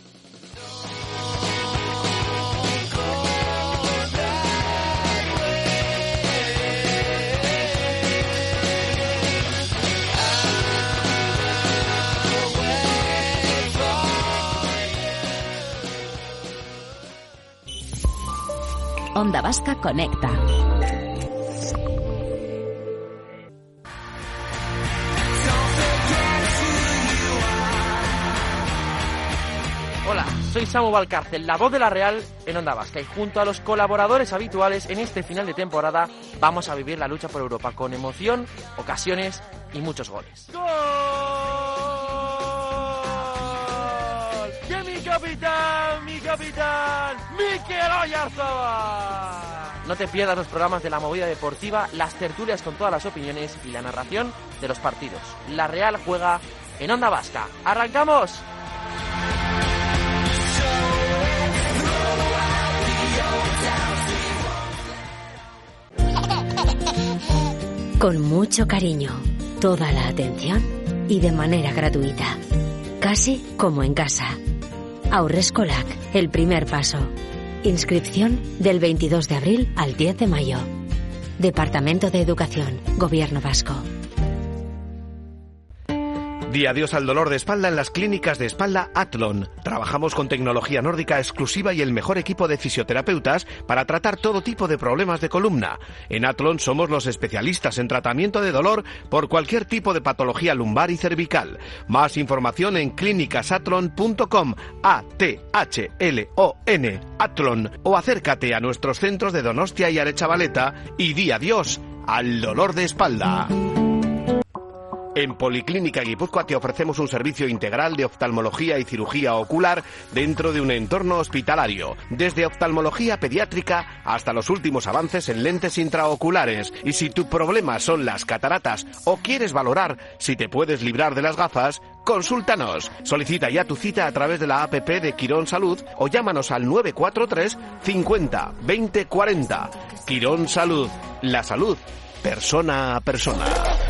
Onda Vasca Conecta. Hola, soy Samu Valcárcel, la voz de la Real en Onda Vasca, y junto a los colaboradores habituales en este final de temporada vamos a vivir la lucha por Europa con emoción, ocasiones y muchos goles. ¡Gol! ¡De mi capitán, mi capitán, Mikel Oyarzabal! No te pierdas los programas de la movida deportiva, las tertulias con todas las opiniones y la narración de los partidos. La Real juega en Onda Vasca. ¡Arrancamos! Con mucho cariño, toda la atención y de manera gratuita. Casi como en casa. Haurreskolak, el primer paso. Inscripción del veintidós de abril al diez de mayo. Departamento de Educación, Gobierno Vasco. Di adiós al dolor de espalda en las clínicas de espalda Athlon. Trabajamos con tecnología nórdica exclusiva y el mejor equipo de fisioterapeutas para tratar todo tipo de problemas de columna. En Athlon somos los especialistas en tratamiento de dolor por cualquier tipo de patología lumbar y cervical. Más información en clínicas athlon punto com, A T H L O N, Athlon, o acércate a nuestros centros de Donostia y Aretxabaleta y di adiós al dolor de espalda. En Policlínica Guipúzcoa te ofrecemos un servicio integral de oftalmología y cirugía ocular dentro de un entorno hospitalario, desde oftalmología pediátrica hasta los últimos avances en lentes intraoculares. Y si tu problema son las cataratas o quieres valorar si te puedes librar de las gafas, consúltanos. Solicita ya tu cita a través de la app de Quirón Salud o llámanos al nueve cuatro tres cincuenta veinte cuarenta. Quirón Salud, la salud persona a persona.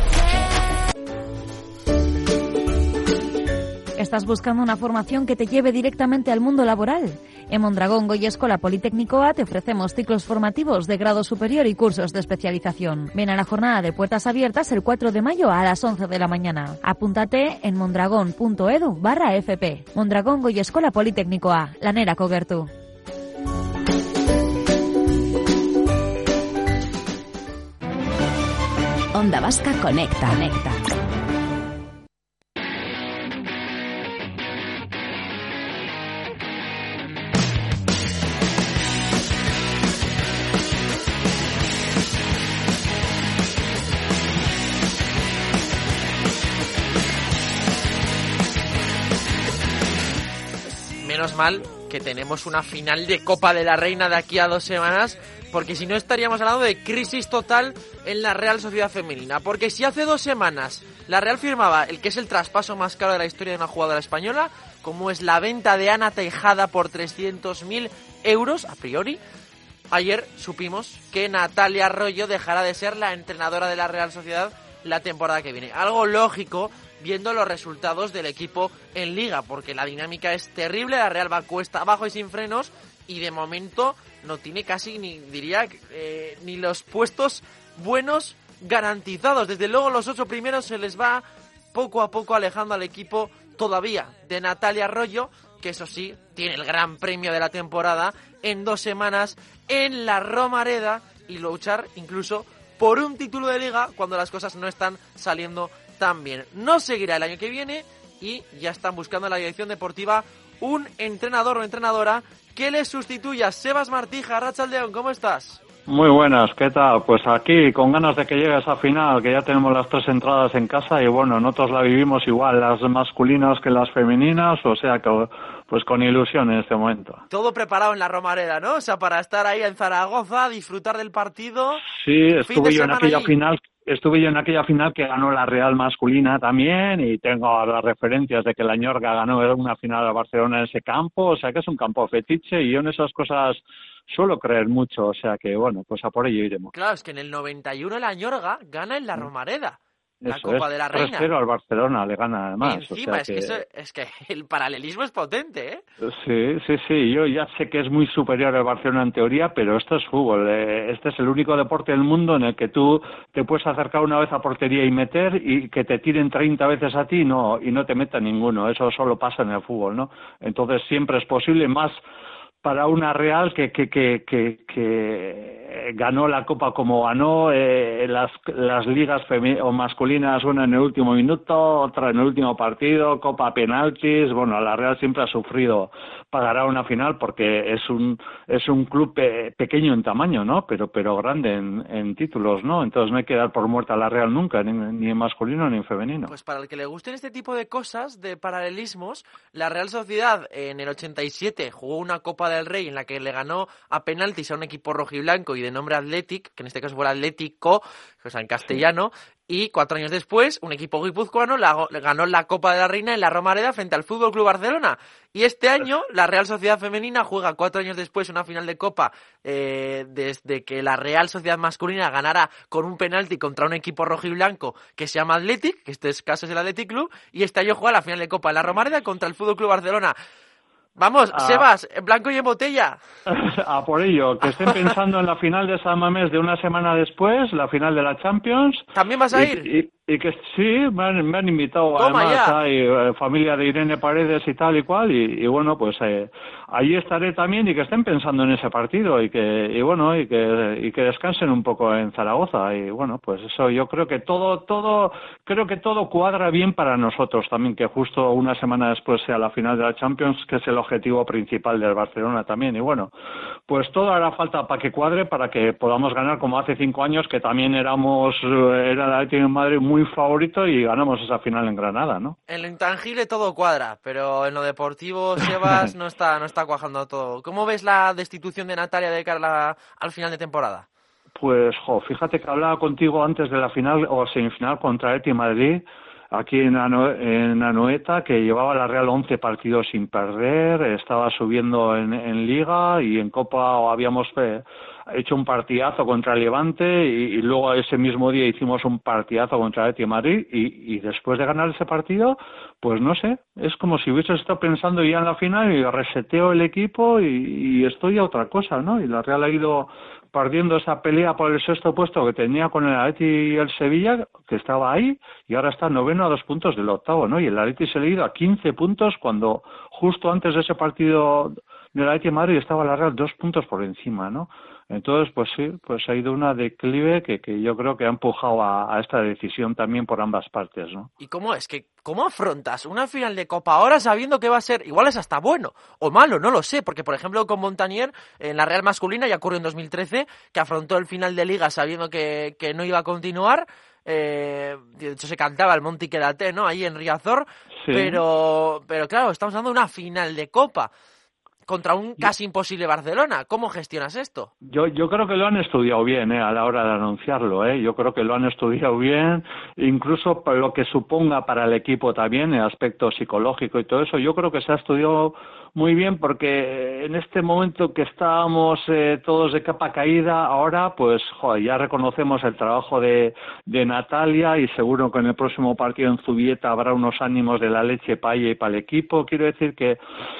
¿Estás buscando una formación que te lleve directamente al mundo laboral? En Mondragón Goya Escola Politécnicoa te ofrecemos ciclos formativos de grado superior y cursos de especialización. Ven a la jornada de puertas abiertas el cuatro de mayo a las once de la mañana. Apúntate en mondragón punto edu barra F P. Mondragón Goya Escola Politécnicoa, lanera kogertu. Onda Vasca Conecta. Conecta. Menos mal que tenemos una final de Copa de la Reina de aquí a dos semanas, porque si no estaríamos hablando de crisis total en la Real Sociedad Femenina. Porque si hace dos semanas la Real firmaba el que es el traspaso más caro de la historia de una jugadora española, como es la venta de Ana Tejada por trescientos mil euros, a priori, ayer supimos que Natalia Arroyo dejará de ser la entrenadora de la Real Sociedad la temporada que viene. Algo lógico, viendo los resultados del equipo en Liga, porque la dinámica es terrible, la Real va cuesta abajo y sin frenos, y de momento no tiene casi, ni diría, eh, ni los puestos buenos garantizados. Desde luego los ocho primeros se les va poco a poco alejando al equipo todavía de Natalia Arroyo, que eso sí, tiene el gran premio de la temporada en dos semanas en la Romareda, y luchar incluso por un título de Liga cuando las cosas no están saliendo tan bien. No seguirá el año que viene y ya están buscando en la dirección deportiva un entrenador o entrenadora que le sustituya. Sebas Martija, Arratsaldeon, ¿cómo estás? Muy buenas, ¿qué tal? Pues aquí con ganas de que llegue esa final, que ya tenemos las tres entradas en casa y bueno, nosotros la vivimos igual, las masculinas que las femeninas, o sea que pues con ilusión en este momento. Todo preparado en la Romareda, ¿no? O sea, para estar ahí en Zaragoza, disfrutar del partido. Sí, estuve yo en aquella ahí. final, estuve yo en aquella final que ganó la Real masculina también y tengo las referencias de que la Ñorga ganó una final a Barcelona en ese campo, o sea que es un campo fetiche y yo en esas cosas suelo creer mucho, o sea que bueno, pues a por ello iremos. Claro, es que en el noventa y uno la Ñorga gana en la Romareda. La Eso Copa es, de la Reina. tres cero al Barcelona le gana además. Encima, o sea es que, que eso, es que el paralelismo es potente, ¿eh? Sí, sí, sí. Yo ya sé que es muy superior al Barcelona en teoría, pero esto es fútbol. Este es el único deporte del mundo en el que tú te puedes acercar una vez a portería y meter y que te tiren treinta veces a ti y no, y no te meta ninguno. Eso solo pasa en el fútbol, ¿no? Entonces siempre es posible, más para una Real que que que que, que ganó la Copa como ganó, eh, las las ligas femi- o masculinas, una en el último minuto, otra en el último partido, Copa penaltis. Bueno, la Real siempre ha sufrido para ganar una final porque es un es un club pe- pequeño en tamaño, ¿no? Pero pero grande en, en títulos, ¿no? Entonces no hay que dar por muerta a la Real nunca, ni, ni en masculino ni en femenino. Pues para el que le gusten este tipo de cosas, de paralelismos, la Real Sociedad en el ochenta y siete jugó una Copa del Rey en la que le ganó a penaltis a un equipo rojiblanco y de nombre Athletic, que en este caso fue el Atlético, o sea, en castellano, y cuatro años después, un equipo guipuzcoano la, ganó la Copa de la Reina en la Romareda frente al Fútbol Club Barcelona. Y este año, la Real Sociedad Femenina juega cuatro años después una final de Copa eh, desde que la Real Sociedad Masculina ganara con un penalti contra un equipo rojiblanco que se llama Athletic, que este caso es el Athletic Club, y este año juega la final de Copa en la Romareda contra el Fútbol Club Barcelona. Vamos, ah, Sebas, en blanco y en botella. A por ello, que estén pensando en la final de San Mamés de una semana después, la final de la Champions. ¿También vas a ir? Y, y, y que sí, me han, me han invitado. Toma además, ya. hay eh, familia de Irene Paredes y tal y cual, y, y bueno, pues eh, allí estaré también y que estén pensando en ese partido y que y bueno y que y que descansen un poco en Zaragoza y bueno, pues eso yo creo que todo todo creo que todo cuadra bien para nosotros también, que justo una semana después sea la final de la Champions, que es el objetivo principal del Barcelona también, y bueno, pues todo hará falta para que cuadre, para que podamos ganar como hace cinco años, que también éramos era la Atlético de Madrid muy favorito y ganamos esa final en Granada, ¿no? En lo intangible todo cuadra, pero en lo deportivo, Sebas, no está no está cuajando todo. ¿Cómo ves la destitución de Natalia de cara al final de temporada? Pues, jo, fíjate que hablaba contigo antes de la final o semifinal contra Atlético de Madrid, aquí en, Ano- en Anoeta, que llevaba la Real once partidos sin perder, estaba subiendo en, en Liga y en Copa habíamos eh, hecho un partidazo contra el Levante y, y luego ese mismo día hicimos un partidazo contra el Atlético de Madrid y, y después de ganar ese partido, pues no sé, es como si hubiese estado pensando ya en la final y reseteo el equipo y, y estoy a otra cosa, ¿no? Y la Real ha ido perdiendo esa pelea por el sexto puesto que tenía con el Atleti y el Sevilla, que estaba ahí, y ahora está noveno a dos puntos del octavo, ¿no? Y el Atleti se le ha ido a quince puntos cuando justo antes de ese partido del Atleti de Madrid estaba la Real dos puntos por encima, ¿no? Entonces, pues sí, pues ha ido una declive que, que yo creo que ha empujado a, a esta decisión también por ambas partes, ¿no? ¿Y cómo es? que ¿Cómo afrontas una final de Copa ahora sabiendo que va a ser, igual es hasta bueno o malo, no lo sé? Porque, por ejemplo, con Montanier, en la Real masculina, ya ocurrió en dos mil trece, que afrontó el final de Liga sabiendo que, que no iba a continuar. Eh, de hecho, se cantaba el Monti Quédate, ¿no? Ahí en Riazor. Sí. Pero, pero claro, estamos dando una final de Copa contra un casi imposible Barcelona. ¿Cómo gestionas esto? Yo yo creo que lo han estudiado bien eh, a la hora de anunciarlo. Eh. Yo creo que lo han estudiado bien, incluso por lo que suponga para el equipo también, el aspecto psicológico y todo eso. Yo creo que se ha estudiado muy bien porque en este momento que estábamos eh, todos de capa caída, ahora pues joder, ya reconocemos el trabajo de, de Natalia y seguro que en el próximo partido en Zubieta habrá unos ánimos de la leche para ella y para el equipo. Quiero decir que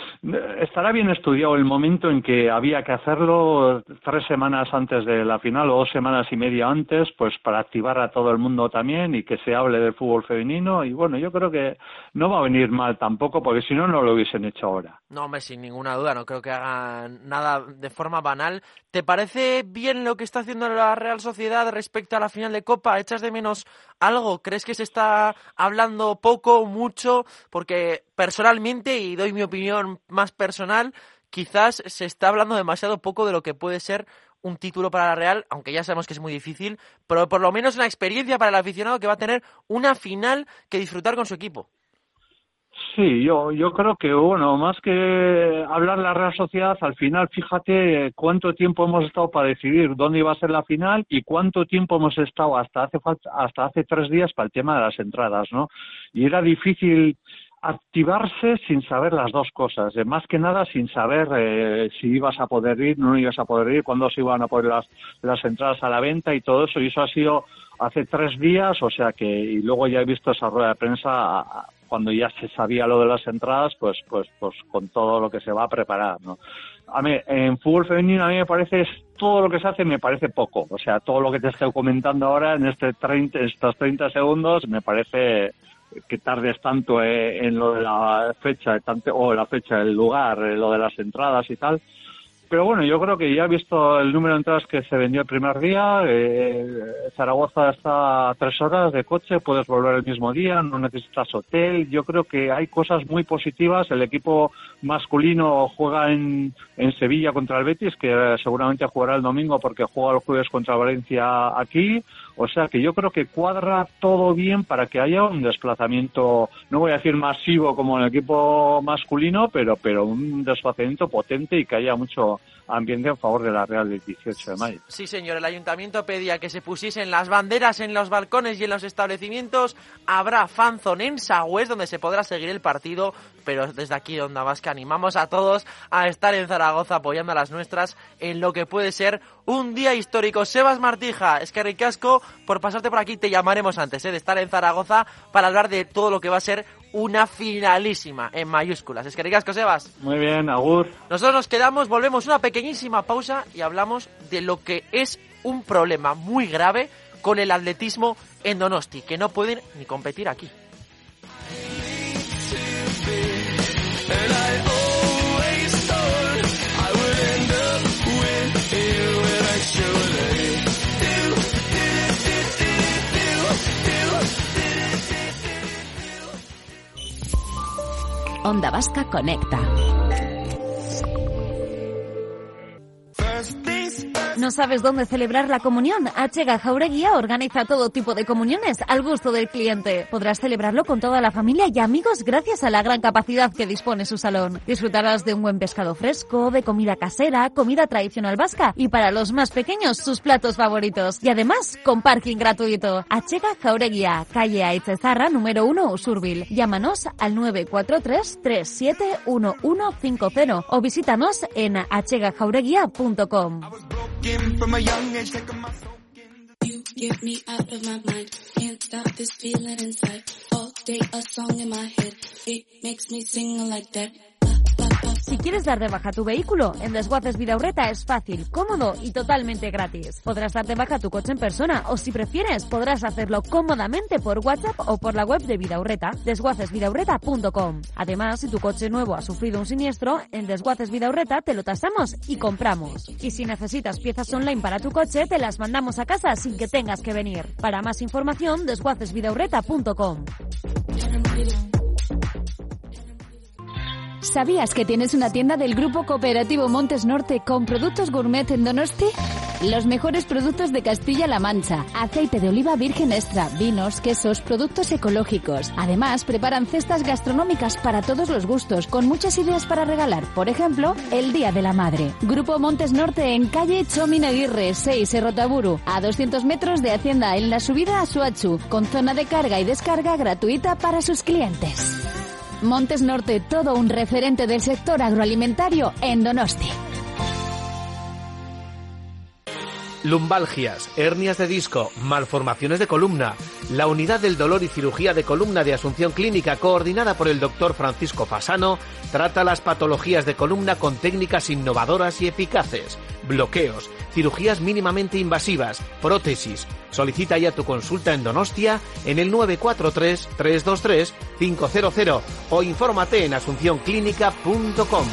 estará bien estudiado el momento en que había que hacerlo tres semanas antes de la final o dos semanas y media antes, pues para activar a todo el mundo también y que se hable del fútbol femenino. Y bueno, yo creo que no va a venir mal tampoco, porque si no, no lo hubiesen hecho ahora. No, hombre, sin ninguna duda, no creo que hagan nada de forma banal. ¿Te parece bien lo que está haciendo la Real Sociedad respecto a la final de Copa? ¿Echas de menos algo? ¿Crees que se está hablando poco, mucho? Porque personalmente, y doy mi opinión más personal, quizás se está hablando demasiado poco de lo que puede ser un título para la Real, aunque ya sabemos que es muy difícil, pero por lo menos una experiencia para el aficionado que va a tener una final que disfrutar con su equipo. Sí, yo yo creo que, bueno, más que hablar de la Real Sociedad, al final, fíjate cuánto tiempo hemos estado para decidir dónde iba a ser la final y cuánto tiempo hemos estado hasta hace hasta hace tres días para el tema de las entradas, ¿no? Y era difícil activarse sin saber las dos cosas, eh, más que nada sin saber eh, si ibas a poder ir, no ibas a poder ir, cuándo se iban a poner las, las entradas a la venta y todo eso, y eso ha sido hace tres días, o sea que, y luego ya he visto esa rueda de prensa cuando ya se sabía lo de las entradas, pues pues pues con todo lo que se va a preparar, ¿no? A mí, en fútbol femenino a mí me parece, todo lo que se hace me parece poco, o sea, todo lo que te estoy comentando ahora en este treinta, estos treinta segundos me parece que tardes tanto eh, en lo de la fecha tanto, o la fecha, el lugar, eh, lo de las entradas y tal. Pero bueno, yo creo que ya he visto el número de entradas que se vendió el primer día. Eh, Zaragoza está a tres horas de coche, puedes volver el mismo día, no necesitas hotel. Yo creo que hay cosas muy positivas. El equipo masculino juega en, en Sevilla contra el Betis, que eh, seguramente jugará el domingo porque juega el jueves contra Valencia aquí. O sea que yo creo que cuadra todo bien para que haya un desplazamiento, no voy a decir masivo como en el equipo masculino, pero pero un desplazamiento potente y que haya mucho ambiente en favor de la Real del dieciocho de mayo. Sí, señor, el ayuntamiento pedía que se pusiesen las banderas en los balcones y en los establecimientos. Habrá fanzone en Sagües donde se podrá seguir el partido, pero desde aquí, Onda Vasca, animamos a todos a estar en Zaragoza apoyando a las nuestras en lo que puede ser un día histórico. Sebas Martija, es que ricasco por pasarte por aquí, te llamaremos antes ¿eh? de estar en Zaragoza para hablar de todo lo que va a ser una finalísima en mayúsculas. Es que ricasco, Sebas. Muy bien, agur. Nosotros nos quedamos, volvemos una pequeñísima pausa y hablamos de lo que es un problema muy grave con el atletismo en Donosti, que no pueden ni competir aquí. Onda Vasca Conecta. ¿No sabes dónde celebrar la comunión? Achega Jaureguía organiza todo tipo de comuniones al gusto del cliente. Podrás celebrarlo con toda la familia y amigos gracias a la gran capacidad que dispone su salón. Disfrutarás de un buen pescado fresco, de comida casera, comida tradicional vasca y para los más pequeños sus platos favoritos. Y además con parking gratuito. Achega Jaureguía, calle Aitzezarra, número uno, Usurbil. Llámanos al nueve cuatro tres, tres siete uno uno cinco cero o visítanos en achega jaureguía punto com. From a young age, taking my soul. You get me out of my mind. Can't stop this feeling inside. All day a song in my head. It makes me sing like that. Si quieres dar de baja tu vehículo, en Desguaces Vidaurreta es fácil, cómodo y totalmente gratis. Podrás dar de baja tu coche en persona o, si prefieres, podrás hacerlo cómodamente por WhatsApp o por la web de Vidaurreta, desguaces vidaurreta punto com. Además, si tu coche nuevo ha sufrido un siniestro, en Desguaces Vidaurreta te lo tasamos y compramos. Y si necesitas piezas online para tu coche, te las mandamos a casa sin que tengas que venir. Para más información, desguaces vidaurreta punto com. ¿Sabías que tienes una tienda del Grupo Cooperativo Montes Norte con productos gourmet en Donosti? Los mejores productos de Castilla-La Mancha, aceite de oliva virgen extra, vinos, quesos, productos ecológicos. Además, preparan cestas gastronómicas para todos los gustos, con muchas ideas para regalar. Por ejemplo, el Día de la Madre. Grupo Montes Norte en calle Chomin Aguirre, seis, Errotaburu, a doscientos metros de Hacienda, en la subida a Suachu, con zona de carga y descarga gratuita para sus clientes. Montes Norte, todo un referente del sector agroalimentario en Donosti. Lumbalgias, hernias de disco, malformaciones de columna. La unidad del dolor y cirugía de columna de Asunción Clínica, coordinada por el doctor Francisco Fasano, trata las patologías de columna con técnicas innovadoras y eficaces. Bloqueos, cirugías mínimamente invasivas, prótesis. Solicita ya tu consulta en Donostia en el nueve cuatro tres, tres dos tres, cinco cero cero o infórmate en asunción clínica punto com.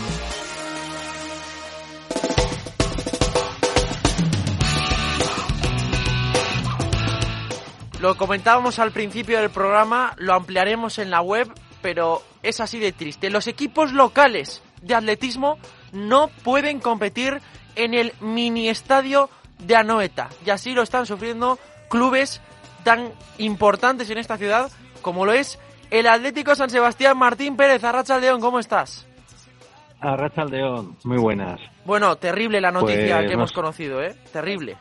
Lo comentábamos al principio del programa, lo ampliaremos en la web, pero es así de triste. Los equipos locales de atletismo no pueden competir en el mini estadio de Anoeta, y así lo están sufriendo clubes tan importantes en esta ciudad como lo es el Atlético San Sebastián. Martín Pérez, Arratsaldeon, ¿cómo estás? Arratsaldeon, muy buenas. Bueno, terrible la noticia pues, que hemos nos... conocido, ¿eh? Terrible.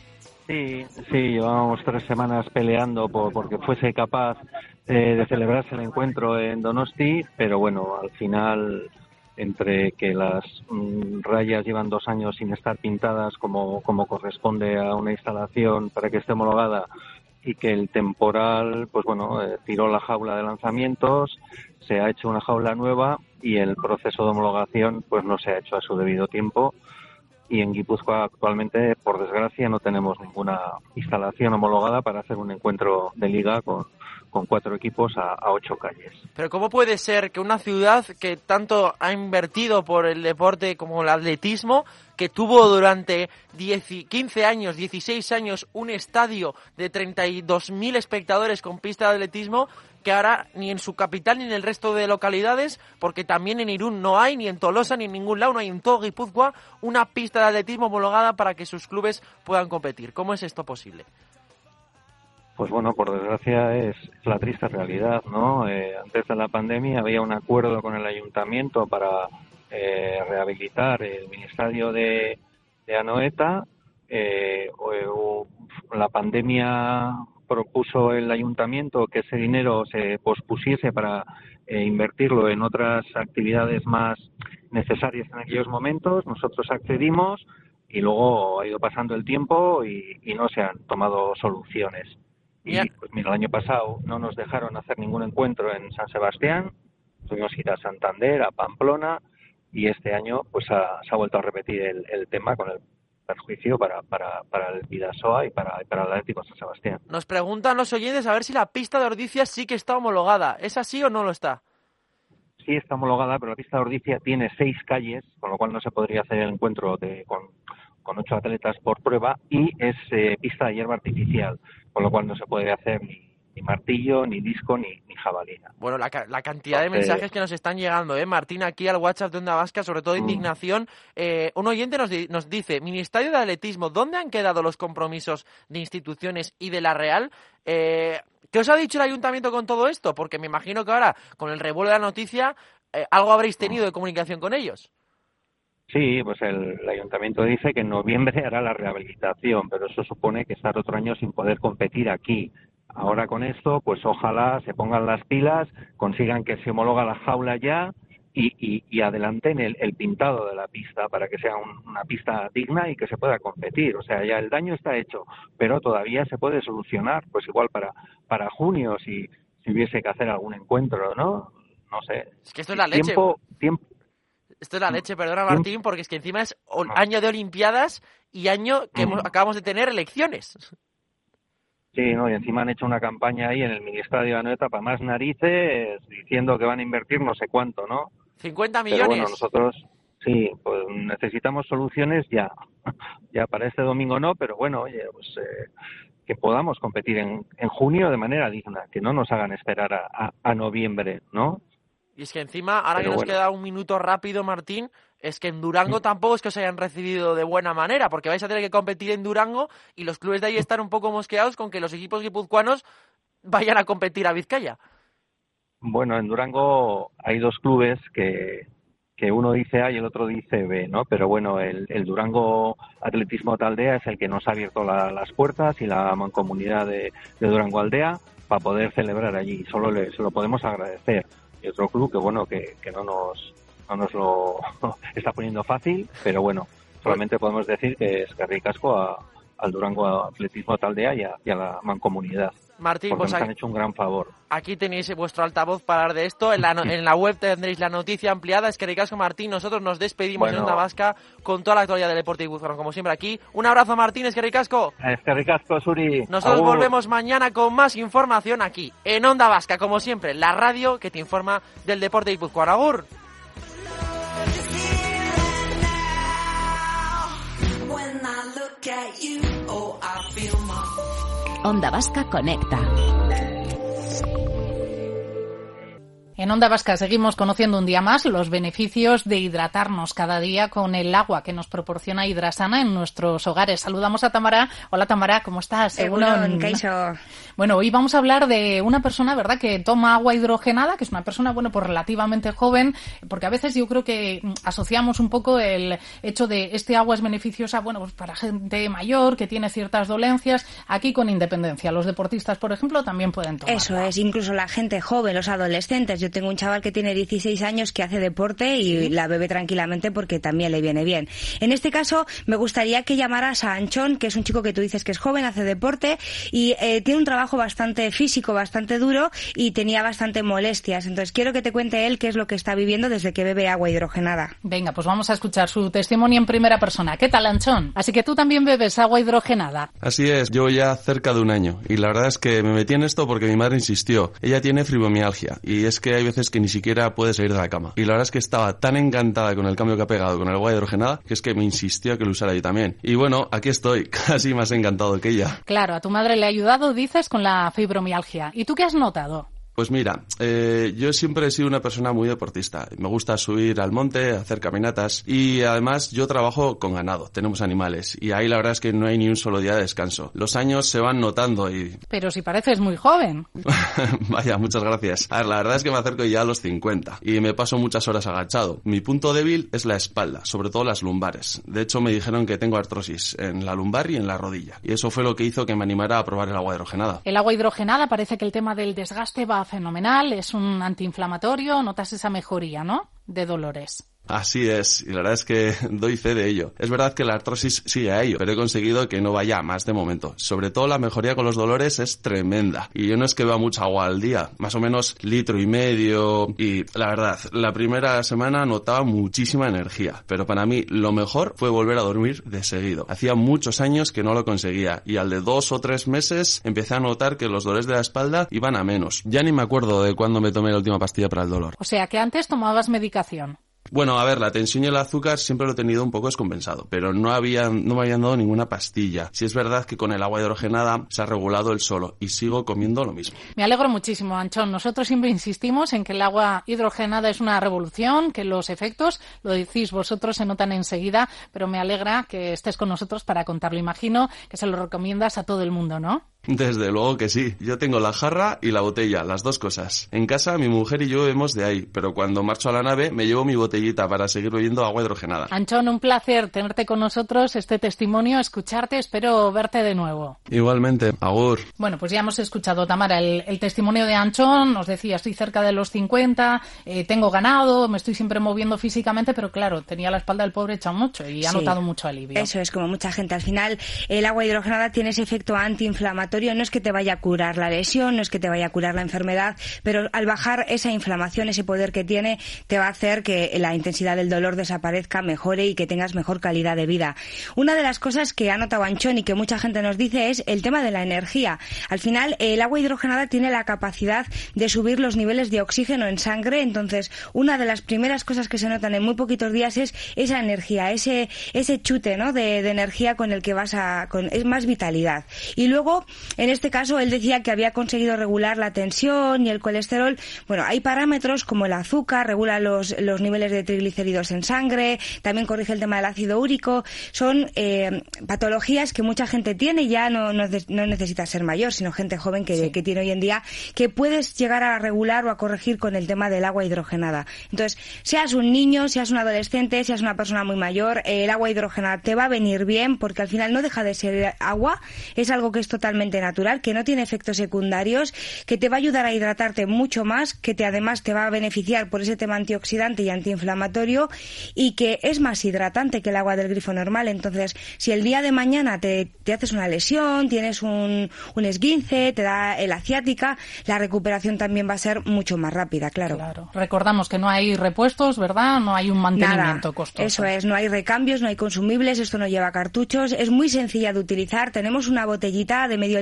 Sí, sí, llevábamos tres semanas peleando por porque fuese capaz eh, de celebrarse el encuentro en Donosti, pero bueno, al final, entre que las mm, rayas llevan dos años sin estar pintadas como, como corresponde a una instalación para que esté homologada, y que el temporal, pues bueno, eh, tiró la jaula de lanzamientos, se ha hecho una jaula nueva y el proceso de homologación pues no se ha hecho a su debido tiempo. Y en Guipúzcoa actualmente, por desgracia, no tenemos ninguna instalación homologada para hacer un encuentro de liga con, con cuatro equipos a, a ocho calles. Pero ¿cómo puede ser que una ciudad que tanto ha invertido por el deporte como el atletismo, que tuvo durante diez, quince años, dieciséis años, un estadio de treinta y dos mil espectadores con pista de atletismo, que ahora ni en su capital ni en el resto de localidades, porque también en Irún no hay, ni en Tolosa, ni en ningún lado, no hay en todo Guipúzcoa, una pista de atletismo homologada para que sus clubes puedan competir? ¿Cómo es esto posible? Pues bueno, por desgracia es la triste realidad, ¿no? Eh, antes de la pandemia había un acuerdo con el ayuntamiento para eh, rehabilitar el miniestadio de, de Anoeta. Eh, o, o, la pandemia propuso el ayuntamiento que ese dinero se pospusiese para eh, invertirlo en otras actividades más necesarias en aquellos momentos. Nosotros accedimos y luego ha ido pasando el tiempo y, y no se han tomado soluciones. Y pues mira, el año pasado no nos dejaron hacer ningún encuentro en San Sebastián, tuvimos que ir a Santander, a Pamplona, y este año pues ha, se ha vuelto a repetir el, el tema con el perjuicio para, para, para el Bidasoa y para, para el Atlético San Sebastián. Nos preguntan los oyentes a ver si la pista de Ordizia sí que está homologada. ¿Es así o no lo está? Sí está homologada, pero la pista de Ordizia tiene seis calles, con lo cual no se podría hacer el encuentro de, con, con ocho atletas por prueba, y es eh, pista de hierba artificial, con lo cual no se puede hacer ni, ni martillo, ni disco, ni, ni jabalina. Bueno, la, la cantidad de Entonces, mensajes que nos están llegando, ¿eh, Martín? Aquí al WhatsApp de Onda Vasca, sobre todo indignación. Eh, un oyente nos, di, nos dice, Ministerio de Atletismo, ¿dónde han quedado los compromisos de instituciones y de la Real? Eh, ¿Qué os ha dicho el ayuntamiento con todo esto? Porque me imagino que ahora, con el revuelo de la noticia, eh, algo habréis tenido de comunicación con ellos. Sí, pues el, el ayuntamiento dice que en noviembre hará la rehabilitación, pero eso supone que estar otro año sin poder competir aquí. Ahora con esto, pues ojalá se pongan las pilas, consigan que se homologa la jaula ya y, y, y adelanten el, el pintado de la pista para que sea un, una pista digna y que se pueda competir. O sea, ya el daño está hecho, pero todavía se puede solucionar. Pues igual para, para junio, si, si hubiese que hacer algún encuentro, ¿no? No sé. Es que esto es la leche. Tiempo, tiempo. Esto es la leche, perdona Martín, porque es que encima es año de Olimpiadas y año que hemos, acabamos de tener elecciones. Sí, no, y encima han hecho una campaña ahí en el Ministerio de Anoeta para más narices, diciendo que van a invertir no sé cuánto, ¿no? cincuenta millones. Pero bueno, nosotros sí, pues necesitamos soluciones ya. Ya para este domingo no, pero bueno, oye, pues eh, que podamos competir en, en junio de manera digna, que no nos hagan esperar a, a, a noviembre, ¿no? Y es que encima, ahora Pero que nos bueno. queda un minuto rápido, Martín, es que en Durango tampoco es que os hayan recibido de buena manera, porque vais a tener que competir en Durango y los clubes de ahí están un poco mosqueados con que los equipos guipuzcoanos vayan a competir a Vizcaya. Bueno, en Durango hay dos clubes que, que uno dice A y el otro dice B, ¿no? Pero bueno, el, el Durango Atletismo Taldea es el que nos ha abierto la, las puertas y la mancomunidad de, de Durango Aldea para poder celebrar allí. Solo le, se lo podemos agradecer. Y otro club que bueno que, que no nos no nos lo está poniendo fácil, pero bueno, solamente podemos decir que es Carricasco a, al Durango Atletismo Taldea y a, y a la mancomunidad. Martín, porque pues nos aquí, han hecho un gran favor. Aquí tenéis vuestro altavoz para hablar de esto. En la, en la web tendréis la noticia ampliada. Es que Ricasco, Martín, nosotros nos despedimos bueno. en Onda Vasca con toda la actualidad del deporte guipuzcoano, como siempre aquí. Un abrazo, Martín, es que Ricasco. Es que Ricasco, Suri. Nosotros Agur. volvemos mañana con más información aquí, en Onda Vasca, como siempre, la radio que te informa del deporte guipuzcoano. Agur. Onda Vasca Conecta. En Onda Vasca seguimos conociendo un día más los beneficios de hidratarnos cada día con el agua que nos proporciona Hidrasana en nuestros hogares. Saludamos a Tamara. Hola Tamara, ¿cómo estás? Egunon, Kaixo. Bueno, hoy vamos a hablar de una persona, ¿verdad?, que toma agua hidrogenada, que es una persona, bueno, pues relativamente joven, porque a veces yo creo que asociamos un poco el hecho de este agua es beneficiosa, bueno, pues para gente mayor que tiene ciertas dolencias, aquí con independencia. Los deportistas, por ejemplo, también pueden tomar. Eso es, incluso la gente joven, los adolescentes. Yo tengo un chaval que tiene dieciséis años que hace deporte y ¿sí? la bebe tranquilamente porque también le viene bien. En este caso, me gustaría que llamaras a Anchón, que es un chico que tú dices que es joven, hace deporte y eh, tiene un trabajo bastante físico, bastante duro y tenía bastante molestias. Entonces, quiero que te cuente él qué es lo que está viviendo desde que bebe agua hidrogenada. Venga, pues vamos a escuchar su testimonio en primera persona. ¿Qué tal, Anchón? Así que tú también bebes agua hidrogenada. Así es, llevo ya cerca de un año y la verdad es que me metí en esto porque mi madre insistió. Ella tiene fibromialgia y es que hay veces que ni siquiera puede salir de la cama. Y la verdad es que estaba tan encantada con el cambio que ha pegado con el agua hidrogenada que es que me insistió que lo usara yo también. Y bueno, aquí estoy, casi más encantado que ella. Claro, a tu madre le ha ayudado, dices, con la fibromialgia. ¿Y tú qué has notado? Pues mira, eh, yo siempre he sido una persona muy deportista. Me gusta subir al monte, hacer caminatas y además yo trabajo con ganado, tenemos animales y ahí la verdad es que no hay ni un solo día de descanso. Los años se van notando y... Pero si pareces muy joven. Vaya, muchas gracias. A ver, la verdad es que me acerco ya a los cincuenta y me paso muchas horas agachado. Mi punto débil es la espalda, sobre todo las lumbares. De hecho me dijeron que tengo artrosis en la lumbar y en la rodilla y eso fue lo que hizo que me animara a probar el agua hidrogenada. El agua hidrogenada parece que el tema del desgaste va fenomenal, es un antiinflamatorio, notas esa mejoría, ¿no?, de dolores. Así es, y la verdad es que doy fe de ello. Es verdad que la artrosis sigue a ello, pero he conseguido que no vaya más de momento. Sobre todo la mejoría con los dolores es tremenda. Y yo no es que beba mucha agua al día, más o menos litro y medio. Y la verdad, la primera semana notaba muchísima energía, pero para mí lo mejor fue volver a dormir de seguido. Hacía muchos años que no lo conseguía y al de dos o tres meses empecé a notar que los dolores de la espalda iban a menos. Ya ni me acuerdo de cuándo me tomé la última pastilla para el dolor. O sea que antes tomabas medicación. Bueno, a ver, la tensión y el azúcar siempre lo he tenido un poco descompensado, pero no había, no me habían dado ninguna pastilla. Sí es verdad que con el agua hidrogenada se ha regulado el solo y sigo comiendo lo mismo. Me alegro muchísimo, Anchón. Nosotros siempre insistimos en que el agua hidrogenada es una revolución, que los efectos, lo decís vosotros, se notan enseguida, pero me alegra que estés con nosotros para contarlo. Imagino que se lo recomiendas a todo el mundo, ¿no? Desde luego que sí. Yo tengo la jarra y la botella, las dos cosas. En casa mi mujer y yo bebemos de ahí, pero cuando marcho a la nave me llevo mi botellita para seguir bebiendo agua hidrogenada. Anchón, un placer tenerte con nosotros, este testimonio, escucharte, espero verte de nuevo. Igualmente, agur. Bueno, pues ya hemos escuchado, Tamara, el, el testimonio de Anchón. Nos decía, estoy cerca de los cincuenta, eh, tengo ganado, me estoy siempre moviendo físicamente, pero claro, tenía la espalda del pobre hecha mucho y ha sí, notado mucho alivio. Eso es, como mucha gente. Al final, el agua hidrogenada tiene ese efecto antiinflamatorio. No es que te vaya a curar la lesión, no es que te vaya a curar la enfermedad, pero al bajar esa inflamación, ese poder que tiene, te va a hacer que la intensidad del dolor desaparezca, mejore y que tengas mejor calidad de vida. Una de las cosas que ha notado Anchón y que mucha gente nos dice es el tema de la energía. Al final, el agua hidrogenada tiene la capacidad de subir los niveles de oxígeno en sangre, entonces una de las primeras cosas que se notan en muy poquitos días es esa energía, ese ese chute, ¿no?, de, de energía con el que vas a... Con, es más vitalidad. Y luego, en este caso, él decía que había conseguido regular la tensión y el colesterol. Bueno, hay parámetros como el azúcar, regula los, los niveles de triglicéridos en sangre, también corrige el tema del ácido úrico. Son eh, patologías que mucha gente tiene y ya no, no, no necesita ser mayor, sino gente joven que, sí. que tiene hoy en día, que puedes llegar a regular o a corregir con el tema del agua hidrogenada. Entonces, seas un niño, seas un adolescente, seas una persona muy mayor, el agua hidrogenada te va a venir bien porque al final no deja de ser agua, es algo que es totalmente natural, que no tiene efectos secundarios, que te va a ayudar a hidratarte mucho más, que te además te va a beneficiar por ese tema antioxidante y antiinflamatorio y que es más hidratante que el agua del grifo normal. Entonces, si el día de mañana te, te haces una lesión, tienes un, un esguince, te da la ciática, la recuperación también va a ser mucho más rápida, claro. Claro. Recordamos que no hay repuestos, ¿verdad? No hay un mantenimiento Nada. costoso. Eso es, no hay recambios, no hay consumibles, esto no lleva cartuchos, es muy sencilla de utilizar. Tenemos una botellita de medio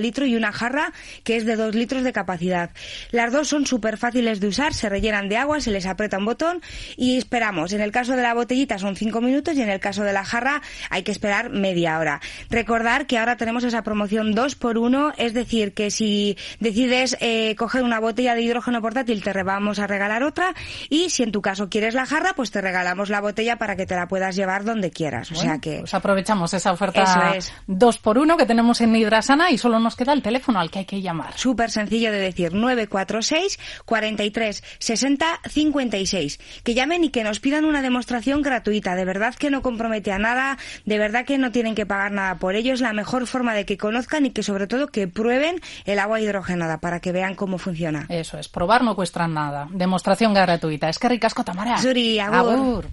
litro y una jarra que es de dos litros de capacidad. Las dos son súper fáciles de usar, se rellenan de agua, se les aprieta un botón y esperamos. En el caso de la botellita son cinco minutos y en el caso de la jarra hay que esperar media hora. Recordar que ahora tenemos esa promoción dos por uno, es decir, que si decides eh, coger una botella de hidrógeno portátil te vamos a regalar otra, y si en tu caso quieres la jarra, pues te regalamos la botella para que te la puedas llevar donde quieras. Bueno, o sea que pues aprovechamos esa oferta eso es. dos por uno que tenemos en Hidrasana y solo nos queda el teléfono al que hay que llamar. Súper sencillo de decir, nueve cuatro seis, cuarenta y tres, sesenta, cincuenta y seis. Que llamen y que nos pidan una demostración gratuita. De verdad que no compromete a nada, de verdad que no tienen que pagar nada por ello. Es la mejor forma de que conozcan y que sobre todo que prueben el agua hidrogenada para que vean cómo funciona. Eso es, probar no cuesta nada. Demostración gratuita. Es que ricasco, Tamara. Zuri, agur. Agur.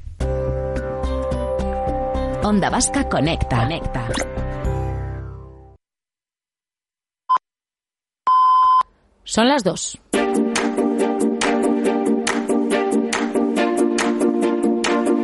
Onda Vasca Conecta. Conecta. Son las dos.